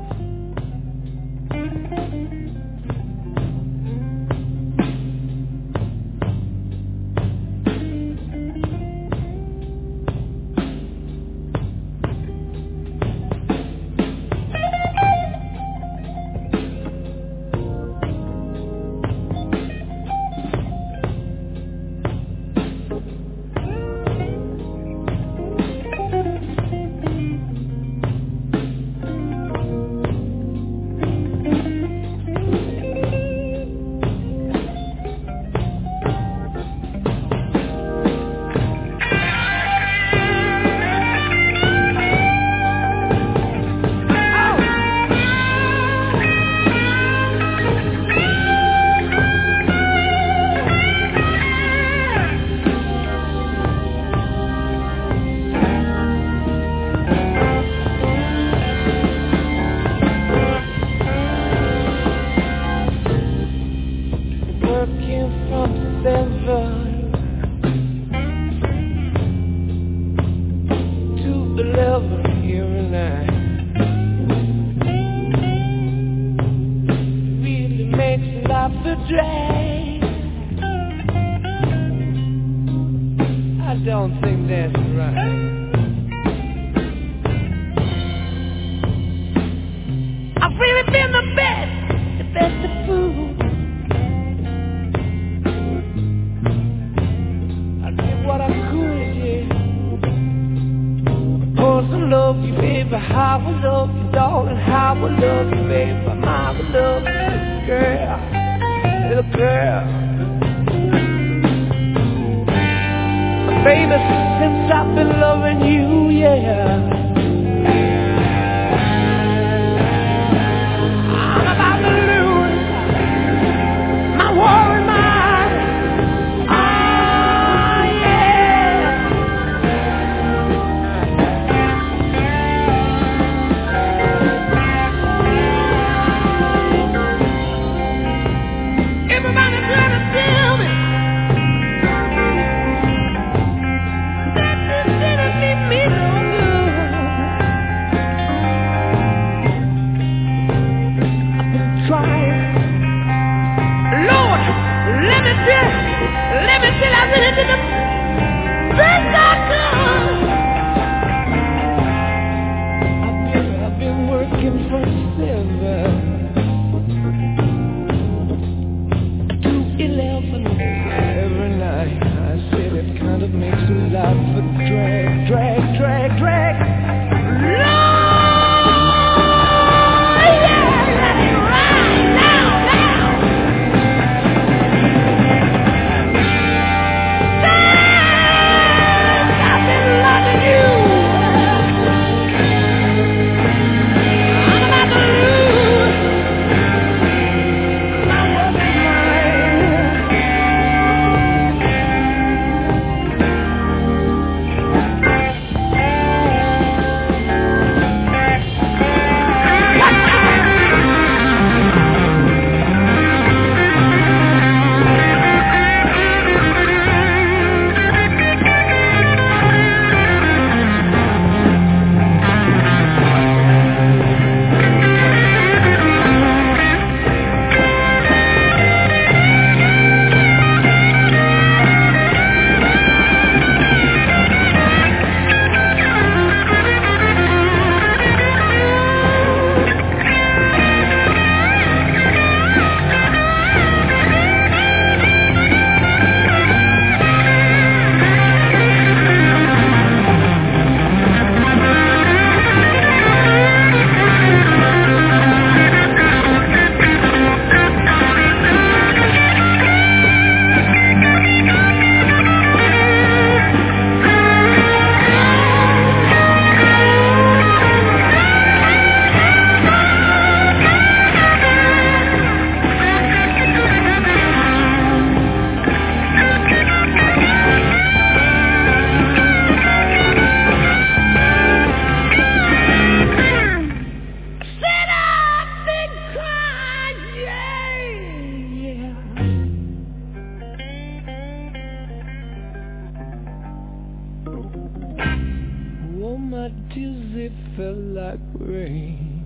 it felt like rain.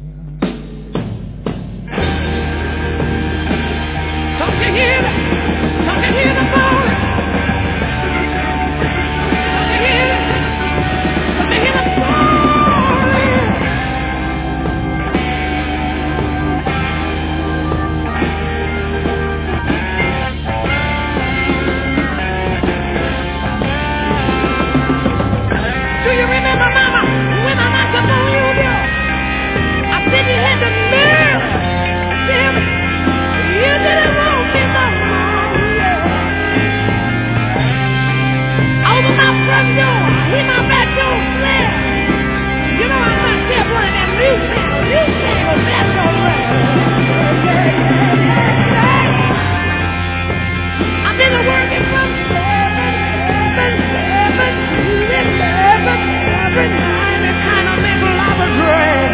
Don't you hear it? Don't you hear the phone? Don't you hear it? Don't you hear the phone? Do you remember, Mama, when I knocked up on you, girl? I said you had the nerve. Damn it. You didn't want me, Mama. Yeah. Over my front door, hear my back door slam. You know I'm not there running that new channel. New channel, that's all right. I've been working from seven, seven, seven to eleven, every night. It kind of makes a lot of dread.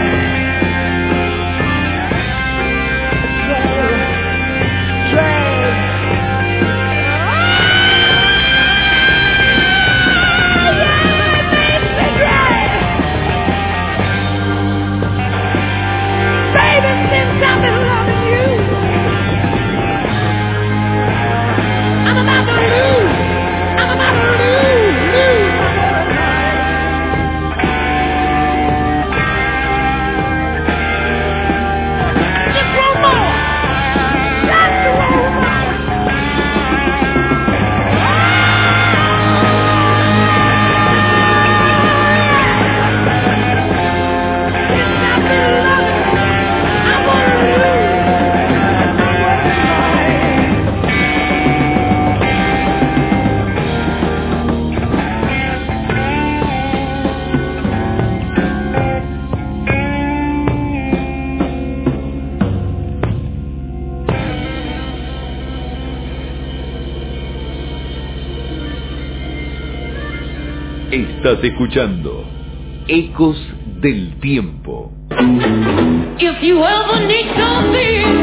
Estás escuchando Ecos del Tiempo. If you ever need something,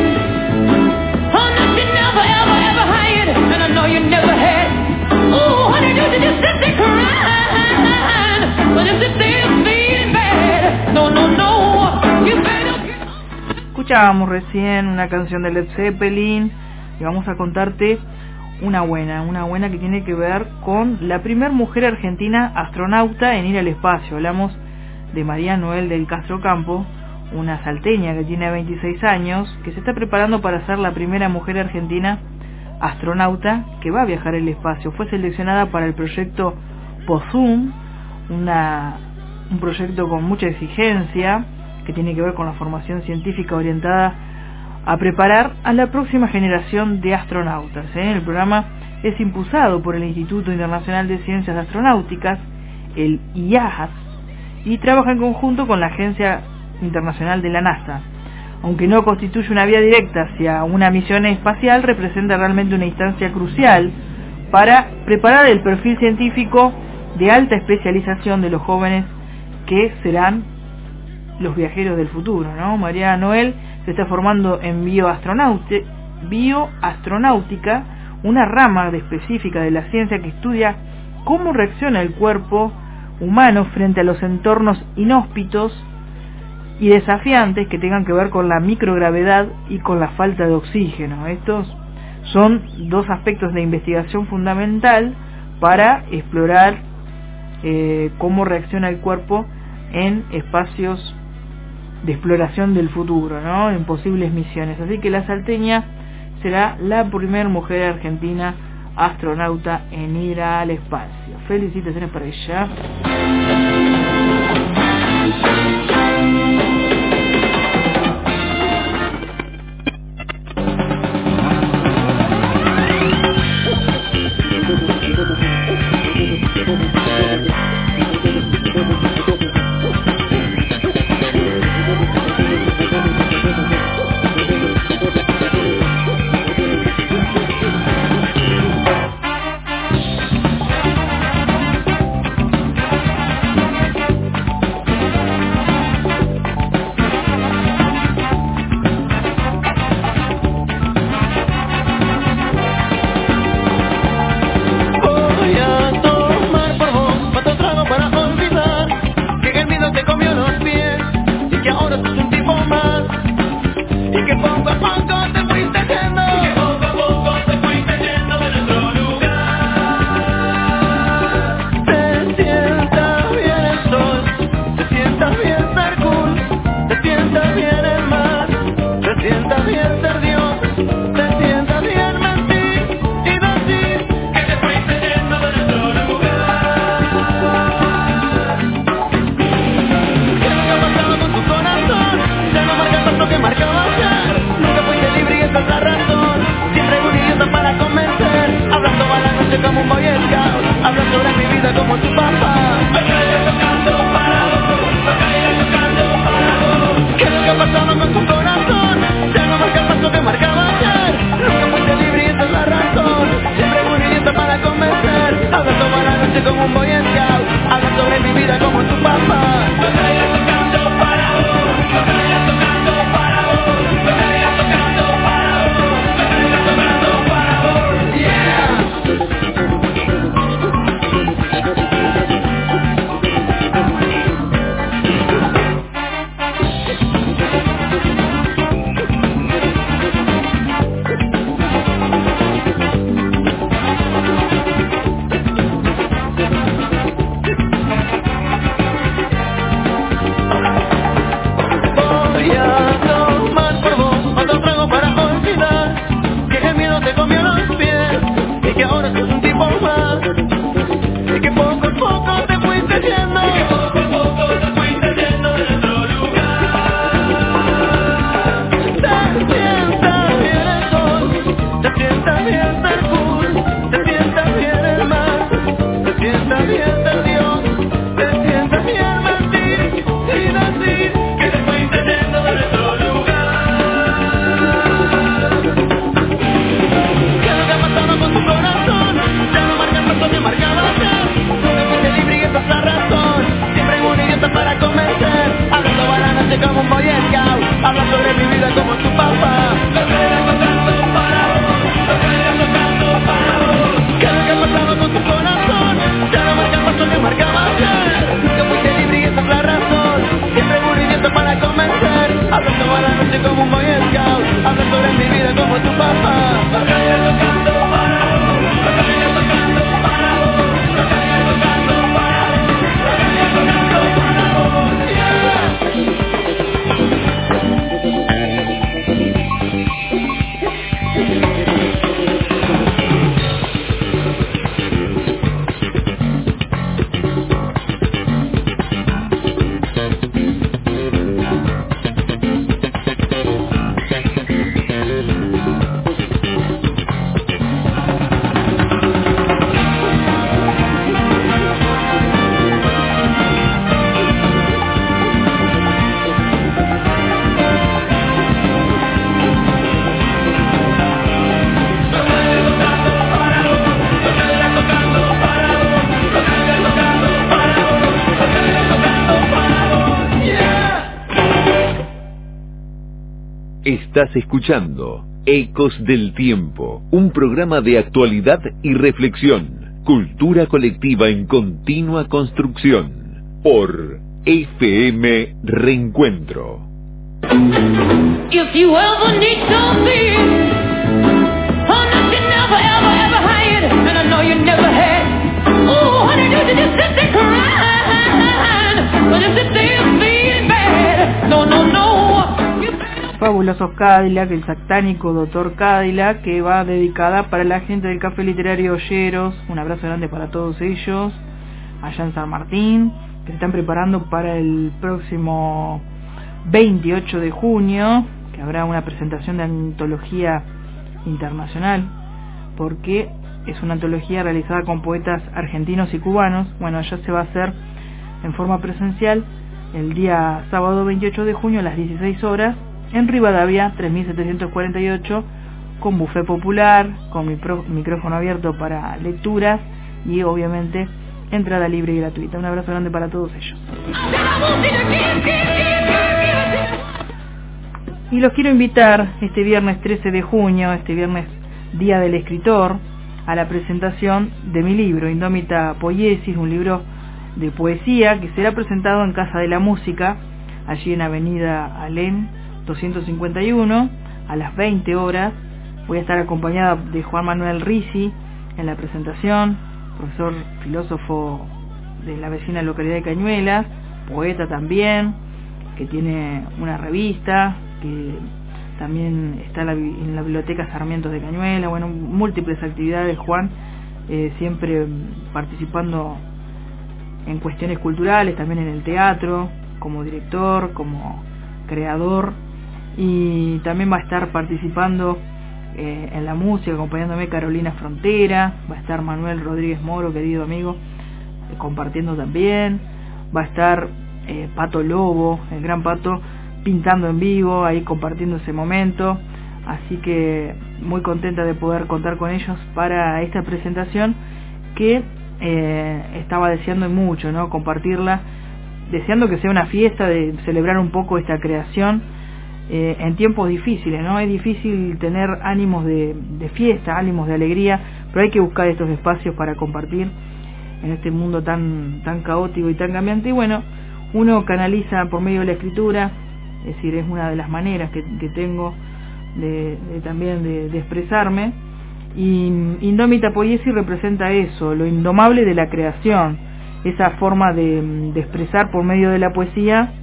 oh, no, you never, ever, ever had, and I know you never had. Oh, honey, you just sit there crying, but if it feels feeling bad, no, no, no, you better get... Escuchábamos recién una canción de Led Zeppelin y vamos a contarte una buena, una buena que tiene que ver con la primer mujer argentina astronauta en ir al espacio. Hablamos de María Noel del Castro Campo, una salteña que tiene veintiséis años, que se está preparando para ser la primera mujer argentina astronauta que va a viajar al espacio. Fue seleccionada para el proyecto POSUM, una, un proyecto con mucha exigencia que tiene que ver con la formación científica orientada a preparar a la próxima generación de astronautas. ¿eh? El programa es impulsado por el Instituto Internacional de Ciencias Astronáuticas, el I A S, y trabaja en conjunto con la Agencia Internacional de la NASA. Aunque no constituye una vía directa hacia una misión espacial, representa realmente una instancia crucial para preparar el perfil científico de alta especialización de los jóvenes que serán los viajeros del futuro, ¿no? María Noel se está formando en bioastronauti- bioastronáutica, una rama de específica de la ciencia que estudia cómo reacciona el cuerpo humano frente a los entornos inhóspitos y desafiantes que tengan que ver con la microgravedad y con la falta de oxígeno. Estos son dos aspectos de investigación fundamental para explorar eh, cómo reacciona el cuerpo en espacios de exploración del futuro, ¿no? En posibles misiones. Así que la salteña será la primera mujer argentina astronauta en ir al espacio. Felicitaciones para ella. sienta bien ser Dios, se sienta bien mentir y decir que te fuiste yendo de nuestro lugar. ¿Qué es lo que ha pasado con tu corazón? Ya no marca tanto que marcaba ayer. Nunca fuiste libre y esa es la razón. Siempre un idiota para convencer. Hablando a la noche como un boy scout. Habla sobre mi vida como tu papá. Tocando para vos, tocando para vos. ¿Qué es lo que ha pasado con tu corazón? Ya no marca el paso que marcaba ayer. Nunca fuiste libre y esa es la razón. Siempre un idiota para convencer. Hablando a la noche como un boy scout. Habla sobre mi vida como tu papá. Tocando para vos, tocando para vos, tocando para vos, tocando para vos, yeah. Estás escuchando Ecos del Tiempo, un programa de actualidad y reflexión, cultura colectiva en continua construcción, por F M Reencuentro. If you ever need something, oh, nothing never, ever, ever had, and I know you never had. Oh, honey, you just sit there crying, but if it's still feeling bad, no, no, no. Fabulosos Cadillac, el satánico doctor Cadillac, que va dedicada para la gente del Café Literario Olleros. Un abrazo grande para todos ellos, allá en San Martín, que se están preparando para el próximo veintiocho de junio, que habrá una presentación de antología internacional, porque es una antología realizada con poetas argentinos y cubanos. Bueno, ya se va a hacer en forma presencial el día sábado veintiocho de junio a las dieciséis horas, en Rivadavia tres mil setecientos cuarenta y ocho, con buffet popular, con micro, micrófono abierto para lecturas y obviamente entrada libre y gratuita. Un abrazo grande para todos ellos. Y los quiero invitar este viernes trece de junio, este viernes Día del Escritor, a la presentación de mi libro, Indómita Poiesis, un libro de poesía que será presentado en Casa de la Música, allí en Avenida Alén doscientos cincuenta y uno, a las veinte horas. Voy a estar acompañada de Juan Manuel Risi en la presentación, profesor filósofo de la vecina localidad de Cañuelas, poeta también, que tiene una revista, que también está la, en la Biblioteca Sarmiento de Cañuelas, bueno, múltiples actividades, Juan, eh, siempre participando en cuestiones culturales, también en el teatro, como director, como creador, y también va a estar participando eh, en la música, acompañándome Carolina Frontera, va a estar Manuel Rodríguez Moro, querido amigo, eh, compartiendo también, va a estar eh, Pato Lobo, el gran Pato, pintando en vivo, ahí compartiendo ese momento, así que muy contenta de poder contar con ellos para esta presentación que eh, estaba deseando mucho, ¿no? Compartirla, deseando que sea una fiesta, de celebrar un poco esta creación eh, en tiempos difíciles, ¿no? Es difícil tener ánimos de, de fiesta, ánimos de alegría, pero hay que buscar estos espacios para compartir en este mundo tan tan caótico y tan cambiante, y bueno, uno canaliza por medio de la escritura, es decir, es una de las maneras que, que tengo de, de también de, de expresarme, y Indómita Poiesis representa eso, lo indomable de la creación, esa forma de, de expresar por medio de la poesía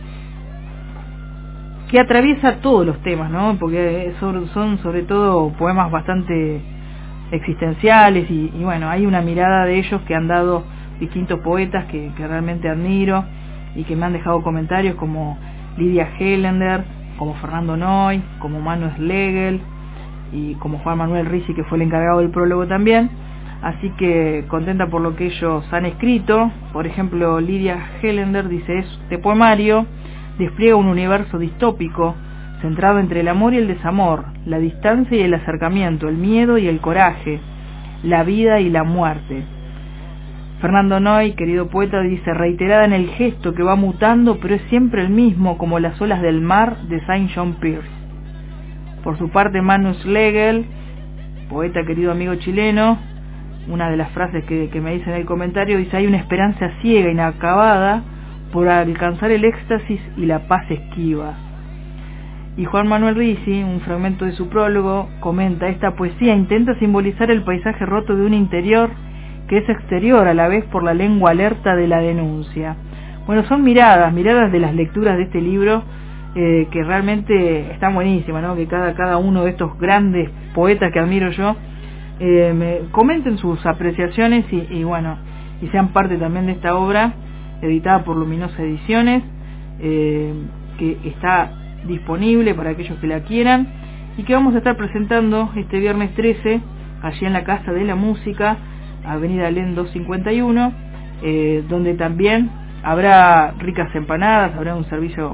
que atraviesa todos los temas, ¿no? Porque son, son sobre todo poemas bastante existenciales y, y bueno, hay una mirada de ellos que han dado distintos poetas que, que realmente admiro y que me han dejado comentarios como Lidia Hellender, como Fernando Noy, como Manu Schlegel y como Juan Manuel Ricci, que fue el encargado del prólogo también. Así que contenta por lo que ellos han escrito. Por ejemplo, Lidia Hellender dice: este poemario despliega un universo distópico centrado entre el amor y el desamor, la distancia y el acercamiento, el miedo y el coraje, la vida y la muerte. Fernando Noy, querido poeta, dice: reiterada en el gesto que va mutando, pero es siempre el mismo, como las olas del mar de Saint John Pierce. Por su parte, Manu Schlegel, poeta querido amigo chileno, una de las frases que, que me dice en el comentario, dice: hay una esperanza ciega, inacabada, por alcanzar el éxtasis y la paz esquiva. Y Juan Manuel Ricci, un fragmento de su prólogo, comenta: esta poesía intenta simbolizar el paisaje roto de un interior que es exterior a la vez por la lengua alerta de la denuncia. Bueno, son miradas, miradas de las lecturas de este libro eh, que realmente están buenísimas, ¿no? Que cada, cada uno de estos grandes poetas que admiro yo eh, me comenten sus apreciaciones y, y bueno, y sean parte también de esta obra editada por Luminosa Ediciones, eh, que está disponible para aquellos que la quieran y que vamos a estar presentando este viernes trece allí en la Casa de la Música, Avenida Alén doscientos cincuenta y uno, eh, donde también habrá ricas empanadas, habrá un servicio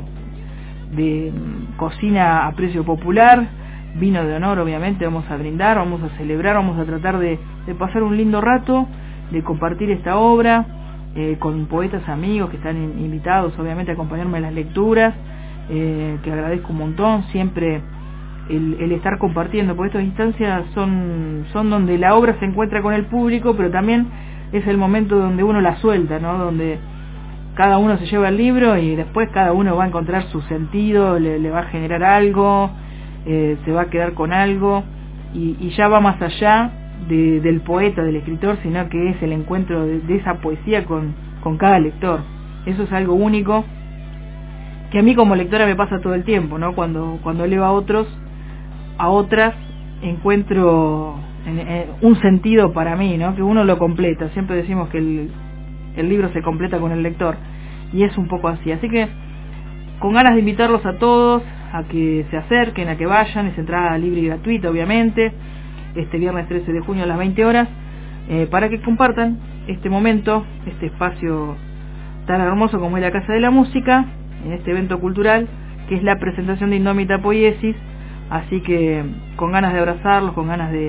de cocina a precio popular, vino de honor, obviamente vamos a brindar, vamos a celebrar, vamos a tratar de, de pasar un lindo rato, de compartir esta obra eh, con poetas amigos que están in, invitados obviamente a acompañarme en las lecturas, eh, que agradezco un montón siempre el, el estar compartiendo, porque estas instancias son, son donde la obra se encuentra con el público, pero también es el momento donde uno la suelta, ¿no? Donde cada uno se lleva el libro y después cada uno va a encontrar su sentido, le, le va a generar algo, eh, se va a quedar con algo y, y ya va más allá de, del poeta, del escritor, sino que es el encuentro de, de esa poesía con, con cada lector. Eso es algo único que a mí como lectora me pasa todo el tiempo, ¿no? Cuando, cuando leo a otros, a otras, encuentro en, en, un sentido para mí, ¿no? Que uno lo completa. Siempre decimos que el, el libro se completa con el lector y es un poco así. Así que con ganas de invitarlos a todos a que se acerquen, a que vayan, es entrada libre y gratuita obviamente, este viernes trece de junio a las veinte horas, eh, para que compartan este momento, este espacio tan hermoso como es la Casa de la Música, en este evento cultural que es la presentación de Indómita Poiesis. Así que con ganas de abrazarlos, con ganas de,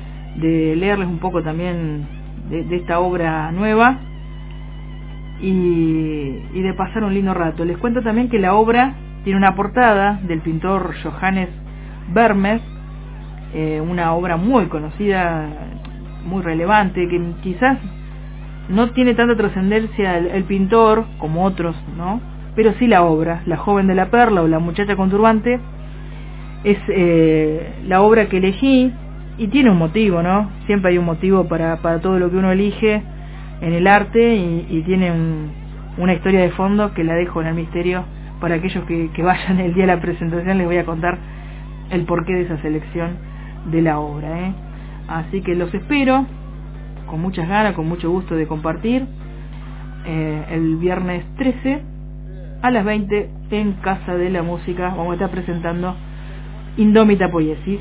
de leerles un poco también de, de esta obra nueva y, y de pasar un lindo rato. Les cuento también que la obra tiene una portada del pintor Johannes Vermeer, eh, una obra muy conocida, muy relevante, que quizás no tiene tanta trascendencia el, el pintor como otros, ¿no? Pero sí la obra, La joven de la perla o La muchacha con turbante, es eh, la obra que elegí y tiene un motivo, ¿no? Siempre hay un motivo para, para todo lo que uno elige en el arte y, y tiene un, una historia de fondo que la dejo en el misterio para aquellos que, que vayan el día de la presentación. Les voy a contar el porqué de esa selección de la obra, ¿eh? Así que los espero con muchas ganas, con mucho gusto de compartir eh, el viernes trece a las veinte en Casa de la Música. Vamos a estar presentando Indómita Poiesis.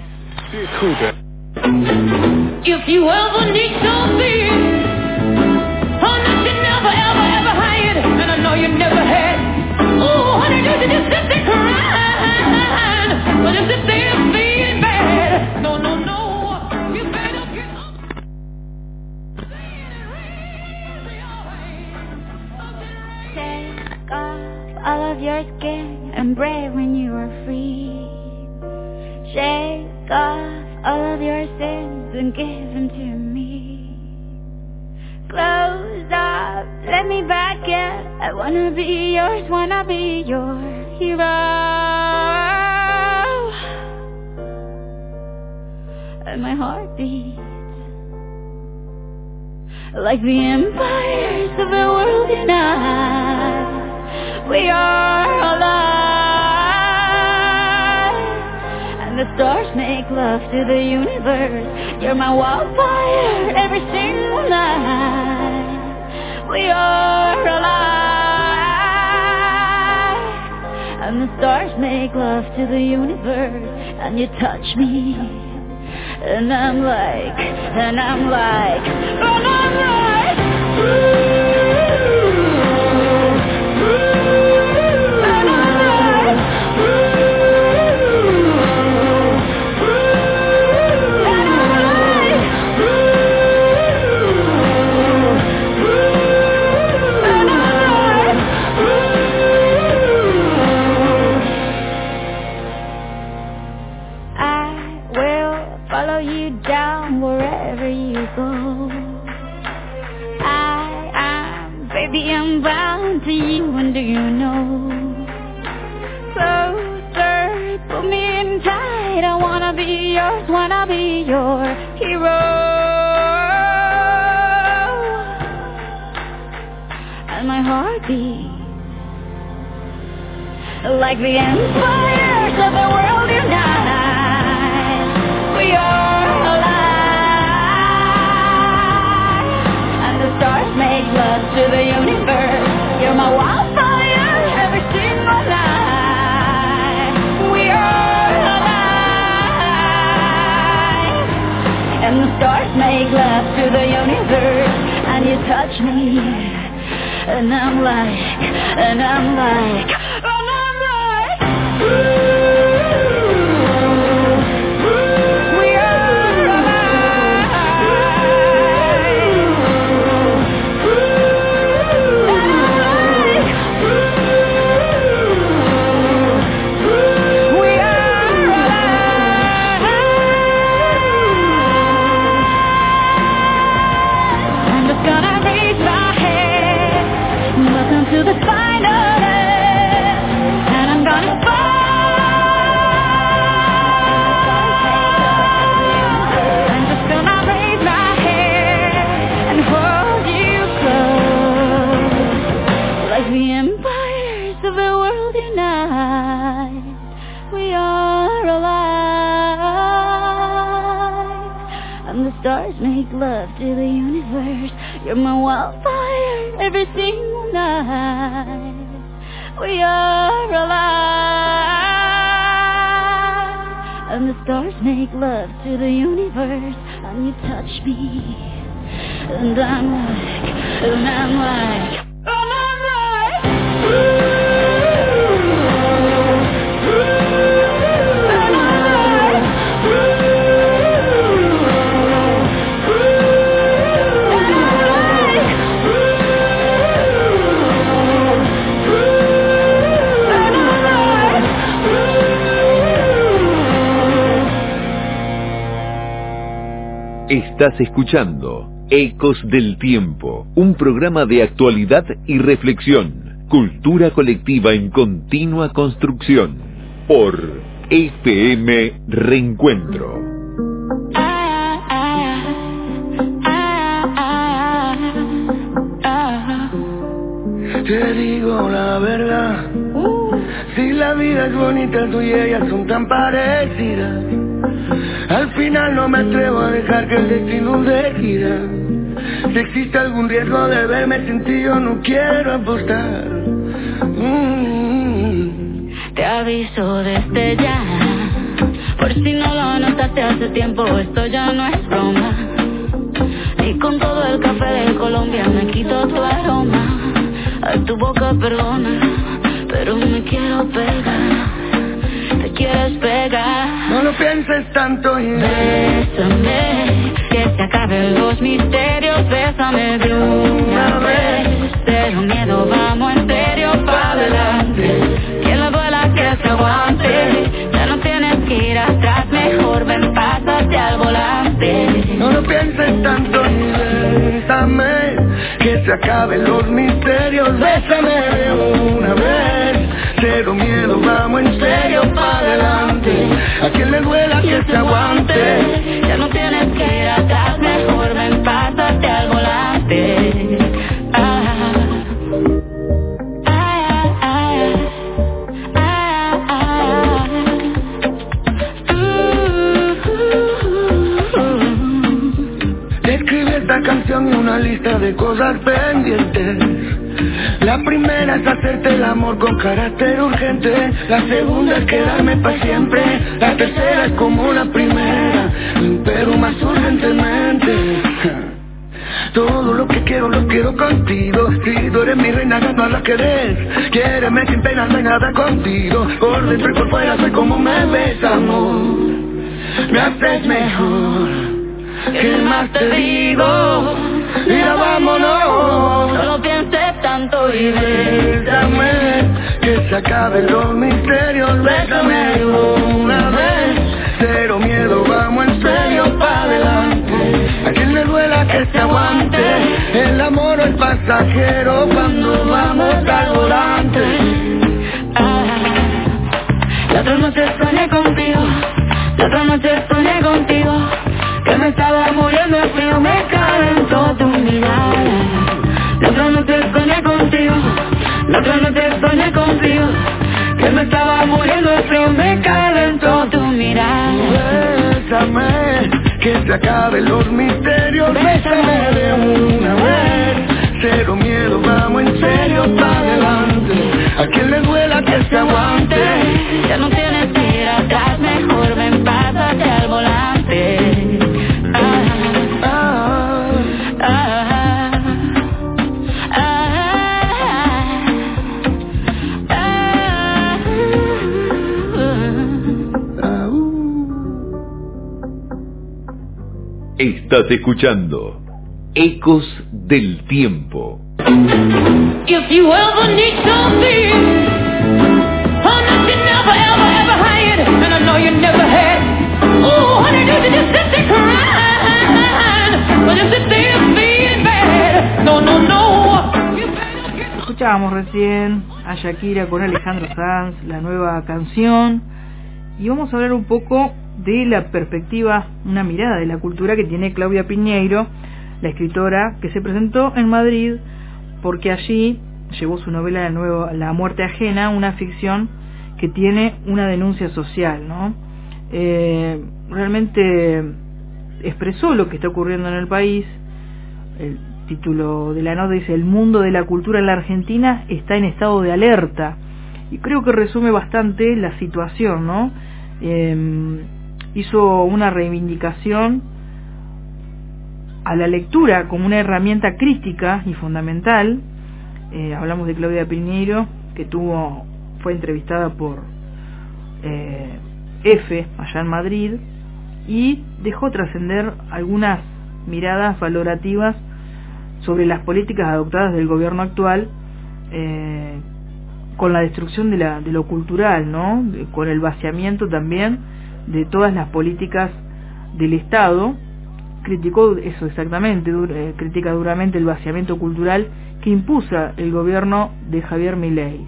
If you ever need something, honey, you never ever ever had, and I know you never had. Oh, honey, you just sit there crying, but if it's there feeling bad, no, no, no, you better get up. Take off all of your skin and brave when you are free. Shake off all of your sins and give them to me. Close up, let me back in. I wanna be yours, wanna be your hero. And my heart beats like the empires of the world unite. We are alive. The stars make love to the universe. You're my wildfire every single night. We are alive. And the stars make love to the universe. And you touch me, and I'm like, and I'm like, and I'm like, ooh. I'm bound to you, and do you know? Closer, pull me in tight. I wanna be yours, wanna be your hero. And my heart beats like the empires of the world unite. We are alive, and the stars make love to the universe. You're my wildfire every single night. We are alive, and the stars make love to the universe. And you touch me, and I'm like, and I'm like, and I'm like, ooh. To the final end, and I'm gonna fall. I'm just gonna raise my head and hold you close, like the empires of the world unite. We are alive, and the stars make love to the universe. You're my wildfire every single night. We are alive, and the stars make love to the universe. And you touch me, and I'm like, and I'm like, and I'm like, ooh. Estás escuchando Ecos del Tiempo, un programa de actualidad y reflexión, cultura colectiva en continua construcción, por F M Reencuentro. Te digo la verdad, Si la vida es bonita, tú y ella son tan parecidas. Al final no me atrevo a dejar que el destino decida. Si existe algún riesgo de verme sin ti, yo no quiero apostar. Mm. Te aviso desde ya, por si no lo notaste hace tiempo, esto ya no es broma. Y con todo el café de Colombia me quito tu aroma. A tu boca perdona, pero me quiero pegar. Te quieres pegar. No lo pienses tanto y bésame, que se acaben los misterios. Bésame de una vez, pero miedo, vamos en serio pa' adelante. Que la duela que se aguante, ya no tienes que ir atrás, mejor ven, pásate al volante. No lo pienses tanto y bésame, que se acaben los misterios. Bésame de una vez, cero miedo, vamos en serio pa' adelante. A quien le duela que se aguante, ya no tienes que ir atrás, mejor ven, pásate al volante. Ah. Esta canción y una lista de cosas pendientes. La primera es hacerte el amor con carácter urgente. La segunda es quedarme para siempre. La tercera es como la primera, pero más urgentemente. Todo lo que quiero, lo quiero contigo. Si tú eres mi reina, gano a la que des. Quiéreme sin pena, no hay nada contigo. Por dentro y por fuera soy como me ves, amor. Me haces mejor. ¿Qué más te digo? Mira, vámonos. No lo pienses tanto y bésame, que se acaben los misterios. Bésame una vez, cero miedo, vamos en serio pa' adelante. A quien le duela que se aguante, el amor es pasajero cuando vamos al volante. Ah, la otra noche soñé contigo, la otra noche soñé contigo, que me estaba muriendo de frío, me calentó tu mirada. La otra noche soñé contigo, la otra noche soñé contigo, que me estaba muriendo de frío, me calentó tu mirada. Bésame, que se acaben los misterios. Bésame de una vez, cero miedo, vamos en serio pa' adelante. A quien le duela que se aguante, ya no tienes que ir atrás, mejor ven, pásate al volante. Estás escuchando Ecos del Tiempo. If you ever need something, oh, that you never, ever, ever had, and I know you never had. Oh, honey, did you just sit there crying? Or just sit there being bad? No, no, no. Escuchábamos recién a Shakira con Alejandro Sanz, la nueva canción, y vamos a hablar un poco de la perspectiva, una mirada de la cultura que tiene Claudia Piñeiro, la escritora que se presentó en Madrid porque allí llevó su novela de nuevo, La muerte ajena, una ficción que tiene una denuncia social, ¿no? Eh, realmente expresó lo que está ocurriendo en el país. El título de la nota dice: el mundo de la cultura en la Argentina está en estado de alerta, y creo que resume bastante la situación, ¿no? Eh, hizo una reivindicación a la lectura como una herramienta crítica y fundamental. Eh, hablamos de Claudia Piñeiro, que tuvo fue entrevistada por eh, F allá en Madrid, y dejó trascender algunas miradas valorativas sobre las políticas adoptadas del gobierno actual, eh, con la destrucción de, la, de lo cultural, ¿no? De, con el vaciamiento también de todas las políticas del Estado. Criticó eso exactamente, dur, eh, critica duramente el vaciamiento cultural que impuso el gobierno de Javier Milei.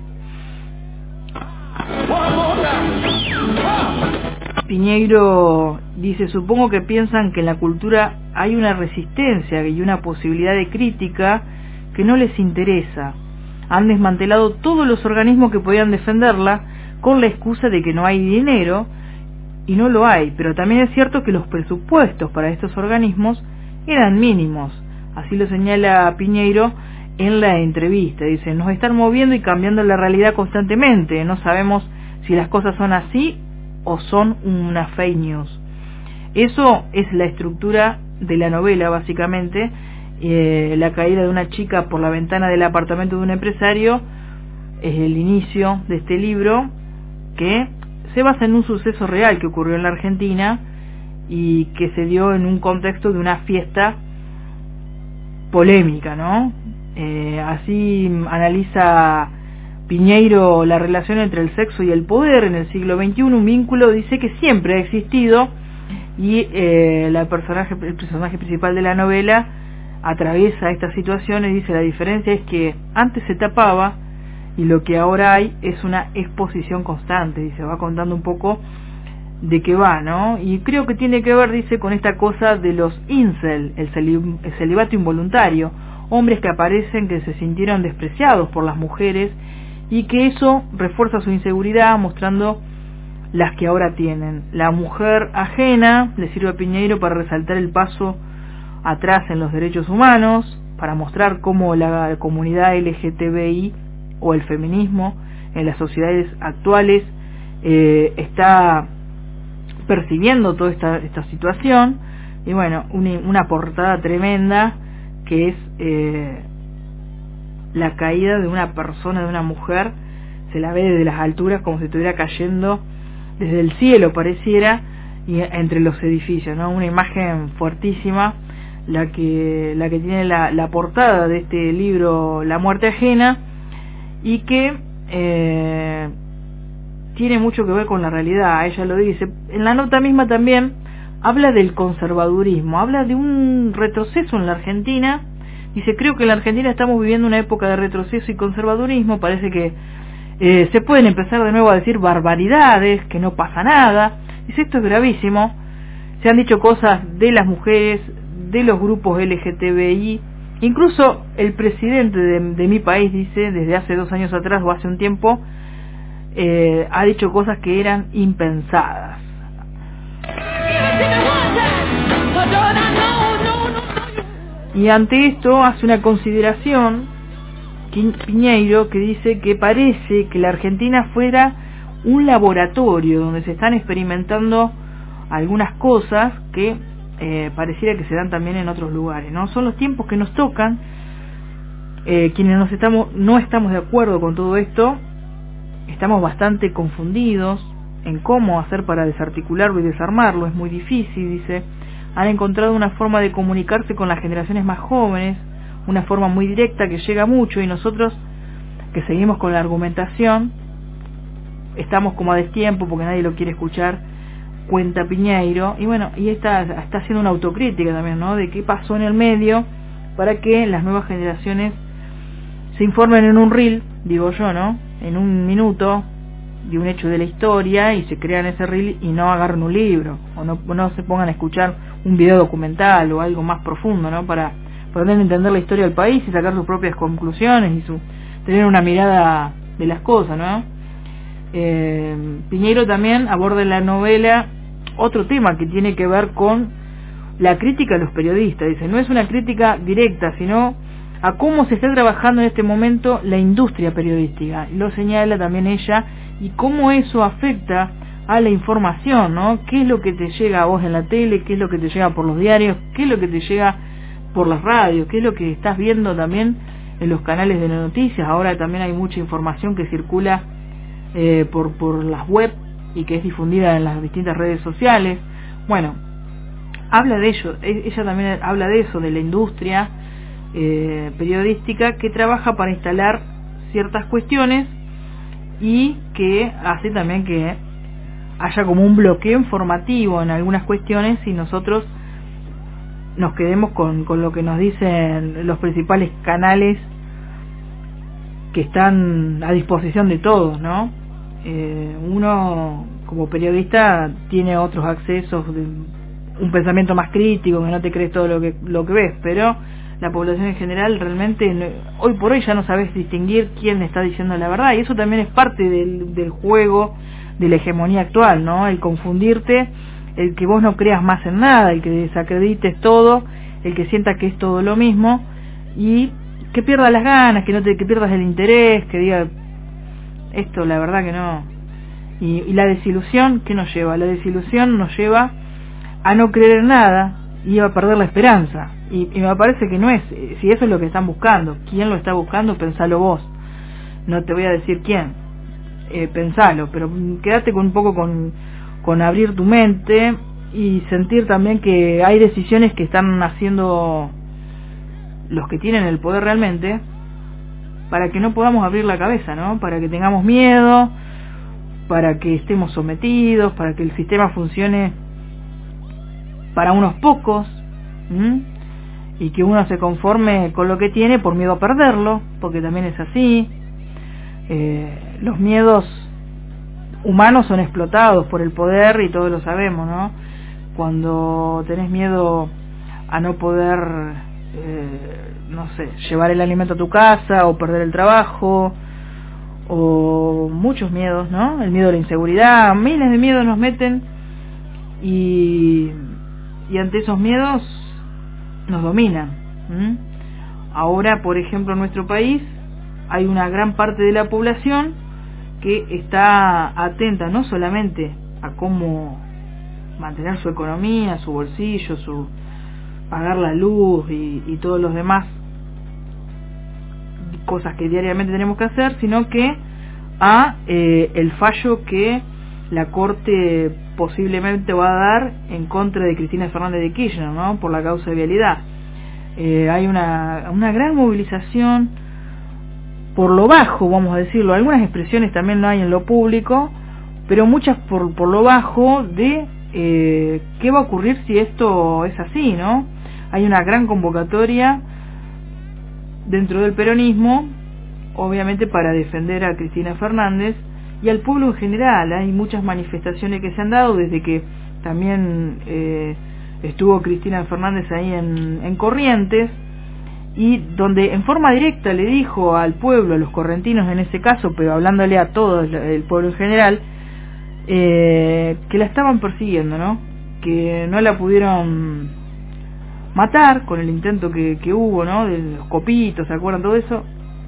Piñeiro dice: supongo que piensan que en la cultura hay una resistencia y una posibilidad de crítica que no les interesa. Han desmantelado todos los organismos que podían defenderla con la excusa de que no hay dinero, y no lo hay, pero también es cierto que los presupuestos para estos organismos eran mínimos, así lo señala Piñeiro en la entrevista. Dice, nos están moviendo y cambiando la realidad constantemente, no sabemos si las cosas son así o son una fake news. Eso es la estructura de la novela, básicamente. Eh, la caída de una chica por la ventana del apartamento de un empresario es el inicio de este libro, que se basa en un suceso real que ocurrió en la Argentina y que se dio en un contexto de una fiesta polémica, ¿no? Eh, así analiza Piñeiro la relación entre el sexo y el poder en el siglo veintiuno, un vínculo, dice, que siempre ha existido, y eh, la personaje, el personaje principal de la novela atraviesa estas situaciones. Dice, la diferencia es que antes se tapaba y lo que ahora hay es una exposición constante, y se va contando un poco de qué va, ¿no? Y creo que tiene que ver, dice, con esta cosa de los incel, el, celi- el celibato involuntario, hombres que aparecen que se sintieron despreciados por las mujeres y que eso refuerza su inseguridad, mostrando las que ahora tienen. La mujer ajena le sirve a Piñeiro para resaltar el paso atrás en los derechos humanos, para mostrar cómo la comunidad L G T B I o el feminismo en las sociedades actuales eh, está percibiendo toda esta, esta situación. Y bueno, una, una portada tremenda que es eh, la caída de una persona, de una mujer, se la ve desde las alturas como si estuviera cayendo desde el cielo, pareciera, y entre los edificios, ¿no? Una imagen fuertísima, la que la que tiene la, la portada de este libro, La muerte ajena, y que eh, tiene mucho que ver con la realidad. Ella lo dice en la nota misma. También habla del conservadurismo, habla de un retroceso en la Argentina. Dice, creo que en la Argentina estamos viviendo una época de retroceso y conservadurismo. Parece que eh, se pueden empezar de nuevo a decir barbaridades, que no pasa nada. Dice, esto es gravísimo. Se han dicho cosas de las mujeres, de los grupos L G T B I. Incluso el presidente de, de mi país, dice, desde hace dos años atrás o hace un tiempo, eh, ha dicho cosas que eran impensadas. Y ante esto hace una consideración Piñeiro, que dice que parece que la Argentina fuera un laboratorio donde se están experimentando algunas cosas que eh, pareciera que se dan también en otros lugares, ¿no? Son los tiempos que nos tocan. Eh, quienes nos estamos, no estamos de acuerdo con todo esto, estamos bastante confundidos en cómo hacer para desarticularlo y desarmarlo. Es muy difícil, dice. Han encontrado una forma de comunicarse con las generaciones más jóvenes, una forma muy directa que llega mucho, y nosotros que seguimos con la argumentación estamos como a destiempo porque nadie lo quiere escuchar, cuenta Piñeiro. Y bueno, y está, está haciendo una autocrítica también, ¿no? De qué pasó en el medio para que las nuevas generaciones se informen en un reel, digo yo, ¿no? En un minuto de un hecho de la historia, y se crean ese reel y no agarren un libro, o no, no se pongan a escuchar un video documental o algo más profundo, ¿no? Para poder entender la historia del país y sacar sus propias conclusiones y su tener una mirada de las cosas, ¿no? Eh, Piñeiro también aborda en la novela otro tema que tiene que ver con la crítica a los periodistas. Dice, no es una crítica directa, sino a cómo se está trabajando en este momento la industria periodística. Lo señala también ella, y cómo eso afecta a la información, ¿no? ¿Qué es lo que te llega a vos en la tele? ¿Qué es lo que te llega por los diarios? ¿Qué es lo que te llega por las radios? ¿Qué es lo que estás viendo también en los canales de noticias? Ahora también hay mucha información que circula eh, por, por las web y que es difundida en las distintas redes sociales. Bueno, habla de ello. Ella también habla de eso, de la industria eh, periodística que trabaja para instalar ciertas cuestiones y que hace también que haya como un bloqueo informativo en algunas cuestiones y nosotros nos quedemos con, con lo que nos dicen los principales canales que están a disposición de todos, ¿no? Eh, uno como periodista tiene otros accesos, de un pensamiento más crítico, que no te crees todo lo que lo que ves, pero la población en general realmente no, hoy por hoy ya no sabes distinguir quién está diciendo la verdad, y eso también es parte del, del juego de la hegemonía actual, ¿no? El confundirte, el que vos no creas más en nada, el que desacredites todo, el que sienta que es todo lo mismo, y que pierdas las ganas, que no te, que pierdas el interés, que diga esto la verdad que no. Y, y la desilusión, ¿qué nos lleva? La desilusión nos lleva a no creer en nada y a perder la esperanza. Y, y me parece que no es, si eso es lo que están buscando, ¿quién lo está buscando? Pensalo vos. No te voy a decir quién, eh, pensalo, pero quédate con un poco con, con abrir tu mente y sentir también que hay decisiones que están haciendo los que tienen el poder realmente para que no podamos abrir la cabeza, ¿no? Para que tengamos miedo, para que estemos sometidos, para que el sistema funcione para unos pocos, ¿m? y que uno se conforme con lo que tiene por miedo a perderlo, porque también es así. Eh, los miedos humanos son explotados por el poder y todos lo sabemos, ¿no? Cuando tenés miedo a no poder, eh, no sé, llevar el alimento a tu casa o perder el trabajo, o muchos miedos, ¿no? El miedo a la inseguridad, miles de miedos nos meten y, y ante esos miedos nos dominan. ¿Mm? Ahora, por ejemplo, en nuestro país hay una gran parte de la población que está atenta no solamente a cómo mantener su economía, su bolsillo, su pagar la luz y, y todos los demás cosas que diariamente tenemos que hacer, sino que a eh, el fallo que la Corte posiblemente va a dar en contra de Cristina Fernández de Kirchner, ¿no? Por la causa de vialidad. Eh, hay una, una gran movilización por lo bajo, vamos a decirlo. Algunas expresiones también no hay en lo público, pero muchas por, por lo bajo de eh, qué va a ocurrir si esto es así, ¿no? Hay una gran convocatoria dentro del peronismo, obviamente para defender a Cristina Fernández y al pueblo en general. Hay muchas manifestaciones que se han dado desde que también eh, estuvo Cristina Fernández ahí en, en Corrientes, y donde en forma directa le dijo al pueblo, a los correntinos en ese caso, pero hablándole a todo el pueblo en general, eh, que la estaban persiguiendo, ¿no? Que no la pudieron matar con el intento que, que hubo, ¿no? De los copitos, ¿se acuerdan todo eso?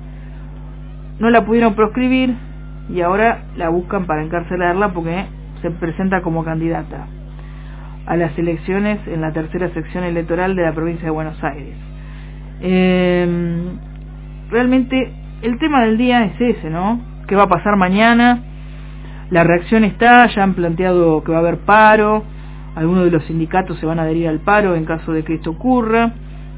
No la pudieron proscribir y ahora la buscan para encarcelarla porque se presenta como candidata a las elecciones en la tercera sección electoral de la provincia de Buenos Aires. Eh, realmente el tema del día es ese, ¿no? ¿Qué va a pasar mañana? La reacción está, ya han planteado que va a haber paro. Algunos de los sindicatos se van a adherir al paro en caso de que esto ocurra.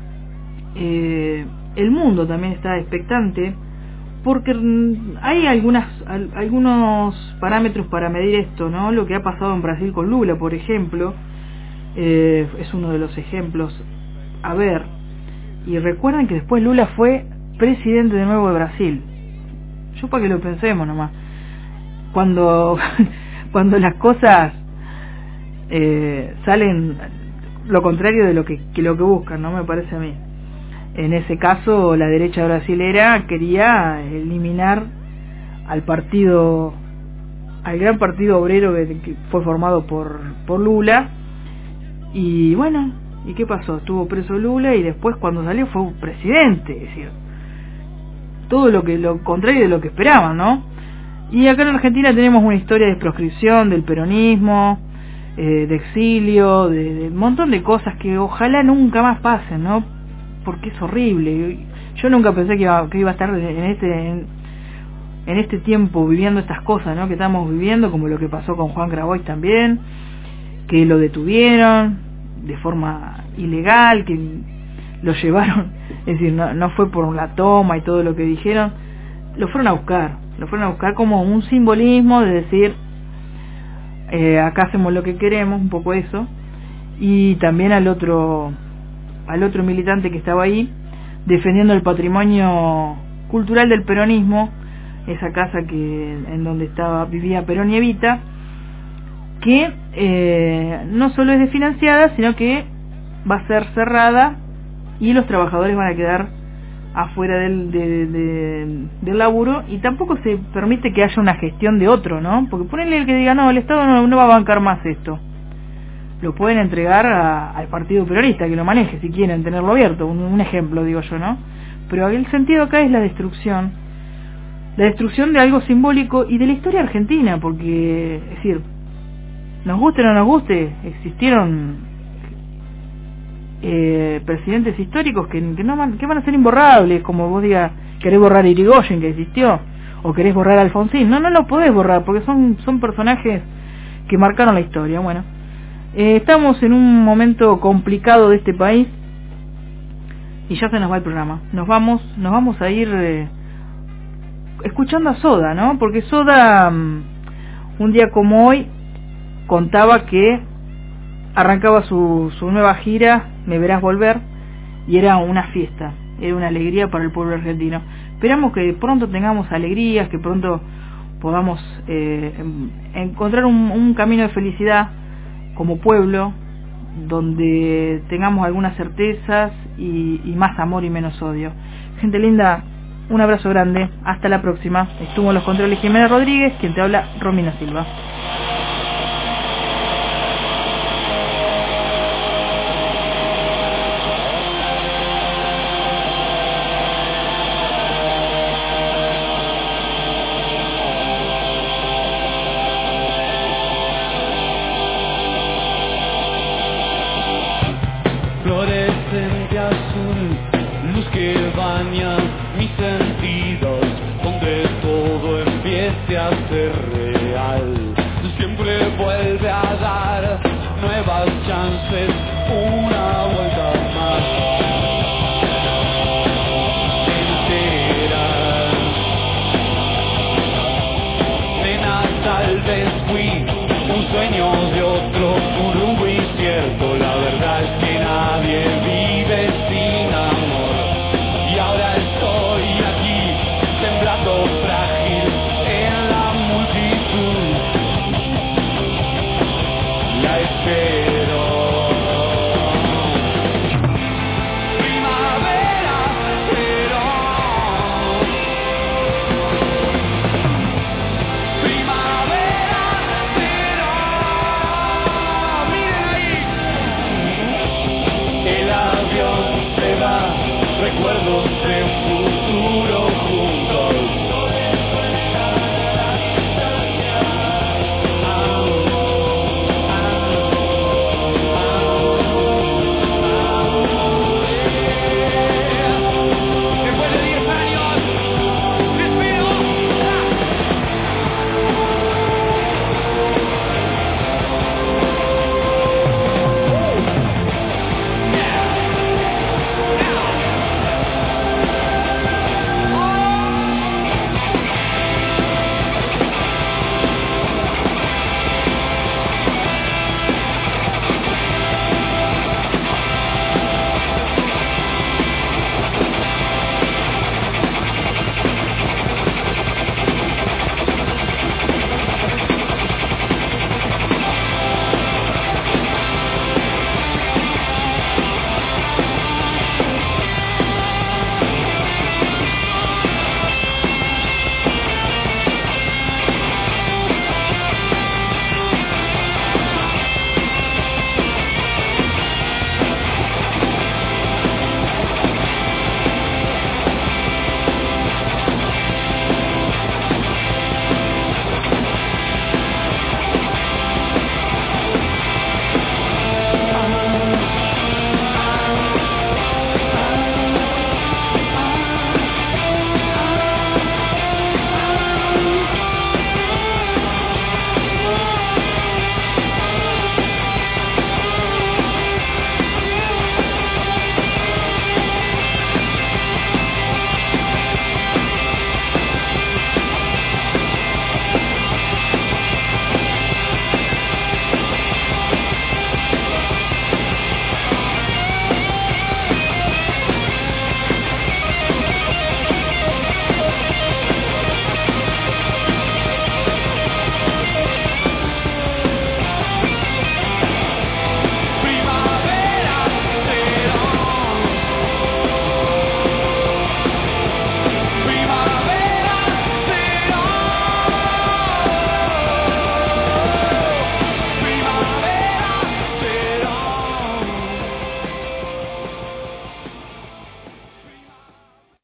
Eh, el mundo también está expectante porque hay algunas al, algunos parámetros para medir esto, ¿no? Lo que ha pasado en Brasil con Lula, por ejemplo, eh, es uno de los ejemplos a ver. Y recuerden que después Lula fue presidente de nuevo de Brasil. Yo para que lo pensemos nomás. Cuando cuando las cosas Eh, salen lo contrario de lo que, que lo que buscan, ¿no? Me parece a mí. En ese caso la derecha brasilera quería eliminar al partido, al gran partido obrero que, que fue formado por, por Lula, y bueno, ¿y qué pasó? Estuvo preso Lula y después cuando salió fue presidente, es decir, todo lo que lo contrario de lo que esperaban, ¿no? Y acá en Argentina tenemos una historia de proscripción del peronismo, Eh, de exilio, de, de un montón de cosas que ojalá nunca más pasen, ¿no? Porque es horrible. Yo nunca pensé que iba, que iba a estar en este en, en este tiempo viviendo estas cosas, ¿no? Que estamos viviendo, como lo que pasó con Juan Grabois también, que lo detuvieron de forma ilegal, que lo llevaron, es decir, no, no fue por la toma y todo lo que dijeron, lo fueron a buscar, lo fueron a buscar como un simbolismo de decir, Eh, acá hacemos lo que queremos, un poco eso. Y también al otro al otro militante que estaba ahí defendiendo el patrimonio cultural del peronismo, esa casa que en donde estaba vivía Perón y Evita, que eh, no solo es desfinanciada, sino que va a ser cerrada y los trabajadores van a quedar afuera del, de, de, del laburo, y tampoco se permite que haya una gestión de otro, ¿no? Porque ponerle el que diga, no, el Estado no, no va a bancar más esto. Lo pueden entregar a, al Partido Peronista, que lo maneje, si quieren tenerlo abierto, un, un ejemplo, digo yo, ¿no? Pero el sentido acá es la destrucción, la destrucción de algo simbólico y de la historia argentina, porque, es decir, nos guste o no nos guste, existieron eh, presidentes históricos que, que, no van, que van a ser imborrables, como vos digas, querés borrar a Irigoyen, que existió, o querés borrar a Alfonsín. No, no lo podés borrar, porque son, son personajes que marcaron la historia. Bueno, eh, estamos en un momento complicado de este país, y ya se nos va el programa. Nos vamos, nos vamos a ir eh, escuchando a Soda, ¿no? Porque Soda, um, un día como hoy, contaba que arrancaba su, su nueva gira, Me Verás Volver, y era una fiesta, era una alegría para el pueblo argentino. Esperamos que pronto tengamos alegrías, que pronto podamos eh, encontrar un, un camino de felicidad como pueblo, donde tengamos algunas certezas y, y más amor y menos odio. Gente linda, un abrazo grande, hasta la próxima. Estuvo en los controles Jimena Rodríguez, quien te habla, Romina Silva. Fluorescente azul, luz que baña mis sentidos, donde todo empiece a ser real. Siempre vuelve a dar nuevas chances, una vuelta más.